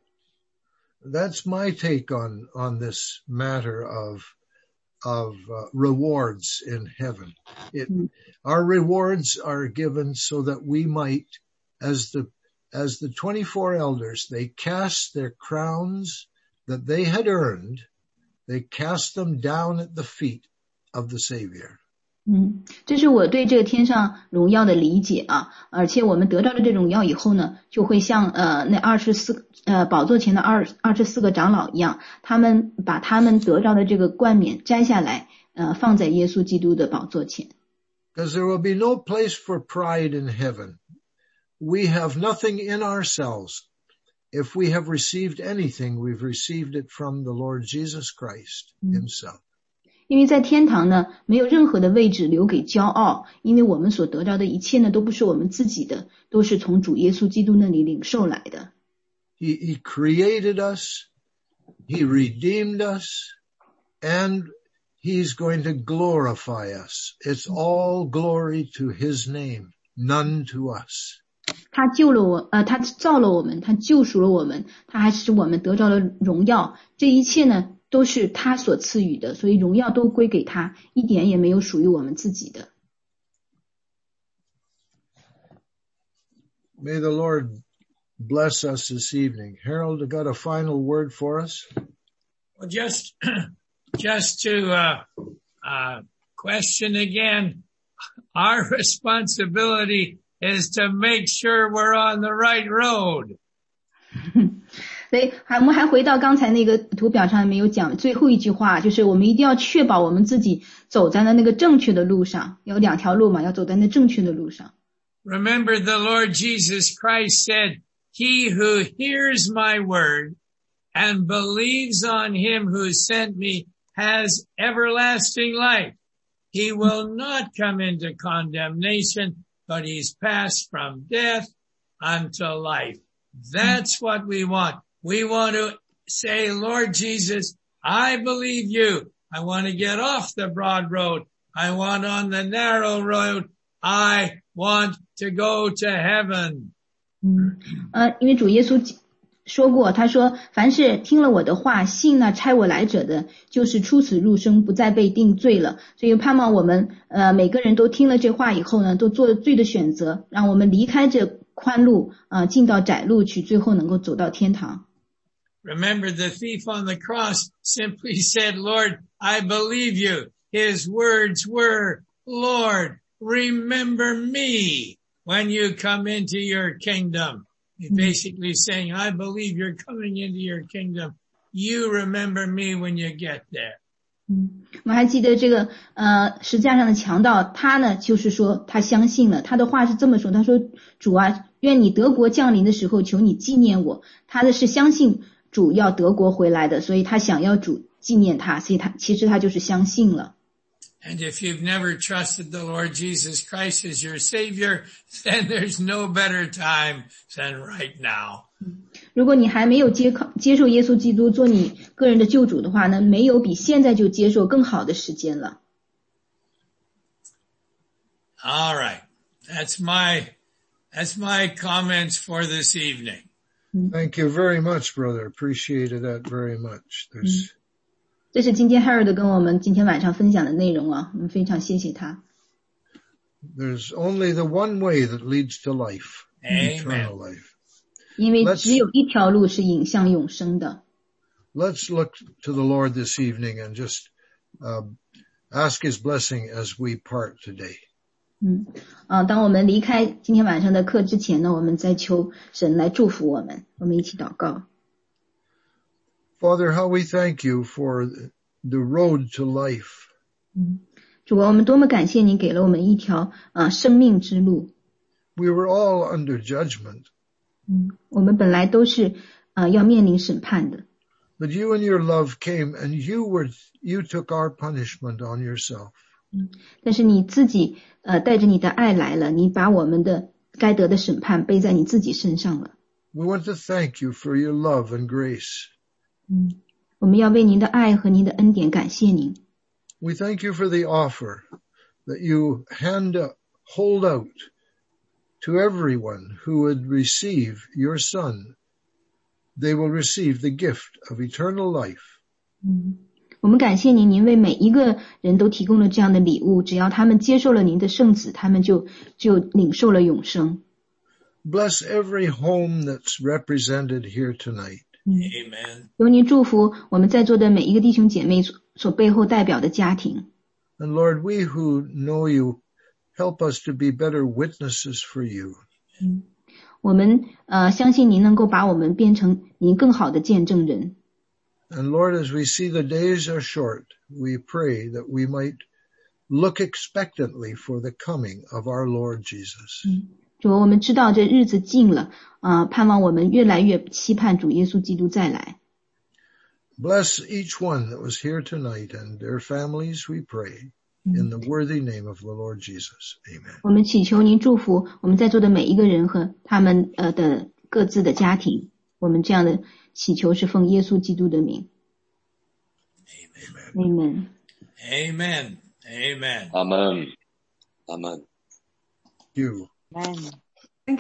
That's my take on on this matter of of uh, rewards in heaven. It, our rewards are given so that we might, as the, as the twenty-four elders, they cast their crowns that they had earned, they cast them down at the feet of the Savior. 嗯，这是我对这个天上荣耀的理解啊，而且我们得到了这荣耀以后呢，就会像呃那二十四呃宝座前的二二十四个长老一样，他们把他们得到的这个冠冕摘下来，呃放在耶稣基督的宝座前。 Because there will be no place for pride in heaven. We have nothing in ourselves. If we have received anything, we've received it from the Lord Jesus Christ himself. 因为在天堂呢，没有任何的位置留给骄傲，因为我们所得到的一切呢，都不是我们自己的，都是从主耶稣基督那里领受来的。 He, he created us, he redeemed us, and he's going to glorify us. It's all glory to his name, none to us. 他救了我，呃，他造了我们，他救赎了我们，他还使我们得到了荣耀。这一切呢，都是他所赐予的，所以荣耀都归给他，一点也没有属于我们自己的。 May the Lord bless us this evening. Harold, got a final word for us? Well, just, just to, uh, uh, question again, our responsibility is to make sure we're on the right road. 所以还我们还回到刚才那个图表上没有讲最后一句话，就是我们一定要确保我们自己走在了那个正确的路上，有两条路嘛，要走在那正确的路上。 Remember the Lord Jesus Christ said, He who hears my word and believes on him who sent me has everlasting life. He will not come into condemnation, but he's passed from death unto life. That's what we want. We want to say, Lord Jesus, I believe you. I want to get off the broad road. I want on the narrow road. I want to go to heaven. 嗯，呃，因为主耶稣说过，他说，凡是听了我的话，信那差我来者的，就是出死入生，不再被定罪了。所以盼望我们，呃，每个人都听了这话以后呢，都做对的选择，让我们离开这宽路，啊、呃，进到窄路去，最后能够走到天堂。 Remember, the thief on the cross simply said, Lord, I believe you. His words were, Lord, remember me when you come into your kingdom. He's basically saying, I believe you're coming into your kingdom. You remember me when you get there. 嗯，我们还记得这个呃十字架上的强盗，他呢就是说他相信了，他的话是这么说，他说主啊，愿你德国降临的时候，求你纪念我。他的是相信主要德国回来的，所以他想要主纪念他，所以他其实他就是相信了。 And if you've never trusted the Lord Jesus Christ as your Savior, then there's no better time than right now. 如果你还没有接靠接受耶稣基督做你个人的救主的话呢，没有比现在就接受更好的时间了。 All right. That's my, that's my comments for this evening. Thank you very much, brother. Appreciated that very much. There's... 这是今天 Harold 跟我们今天晚上分享的内容啊，我们非常谢谢他。 There's only the one way that leads to life, Amen. Eternal life. 因为只有一条路是引向永生的。 let's look to the Lord this evening and just uh, ask his blessing as we part today. 嗯，啊，当我们离开今天晚上的课之前呢，我们再求神来祝福我们，我们一起祷告。 Father, how we thank you for the road to life. 嗯，主啊，我们多么感谢你给了我们一条啊生命之路。 We were all under judgment. 嗯，我们本来都是啊要面临审判的。 But you and your love came and you were, you took our punishment on yourself. 嗯，但是你自己呃带着你的爱来了，你把我们的该得的审判背在你自己身上了。 We want to thank you for your love and grace. 嗯，我们要为您的爱和您的恩典感谢您。 We thank you for the offer that you hand, hold out to everyone who would receive your Son. They will receive the gift of eternal life. 嗯，我们感谢您，您为每一个人都提供了这样的礼物，只要他们接受了您的圣子，他们就就领受了永生。 Bless every home that's represented here tonight. Amen. 求您祝福我们在座的每一个弟兄姐妹所所背后代表的家庭。 And Lord, we who know you, help us to be better witnesses for you. 嗯，我们呃相信您能够把我们变成您更好的见证人。 And Lord, as we see the days are short, we pray that we might look expectantly for the coming of our Lord Jesus. 嗯，主，我们知道这日子近了，啊、呃，盼望我们越来越期盼主耶稣基督再来。 Bless each one that was here tonight and their families, we pray, in the worthy name of the Lord Jesus. Amen. 我们祈求您祝福我们在座的每一个人和他们呃的各自的家庭。我们这样的祈求是奉耶稣基督的名。Amen. Amen. Amen. Amen. Amen. You. Amen.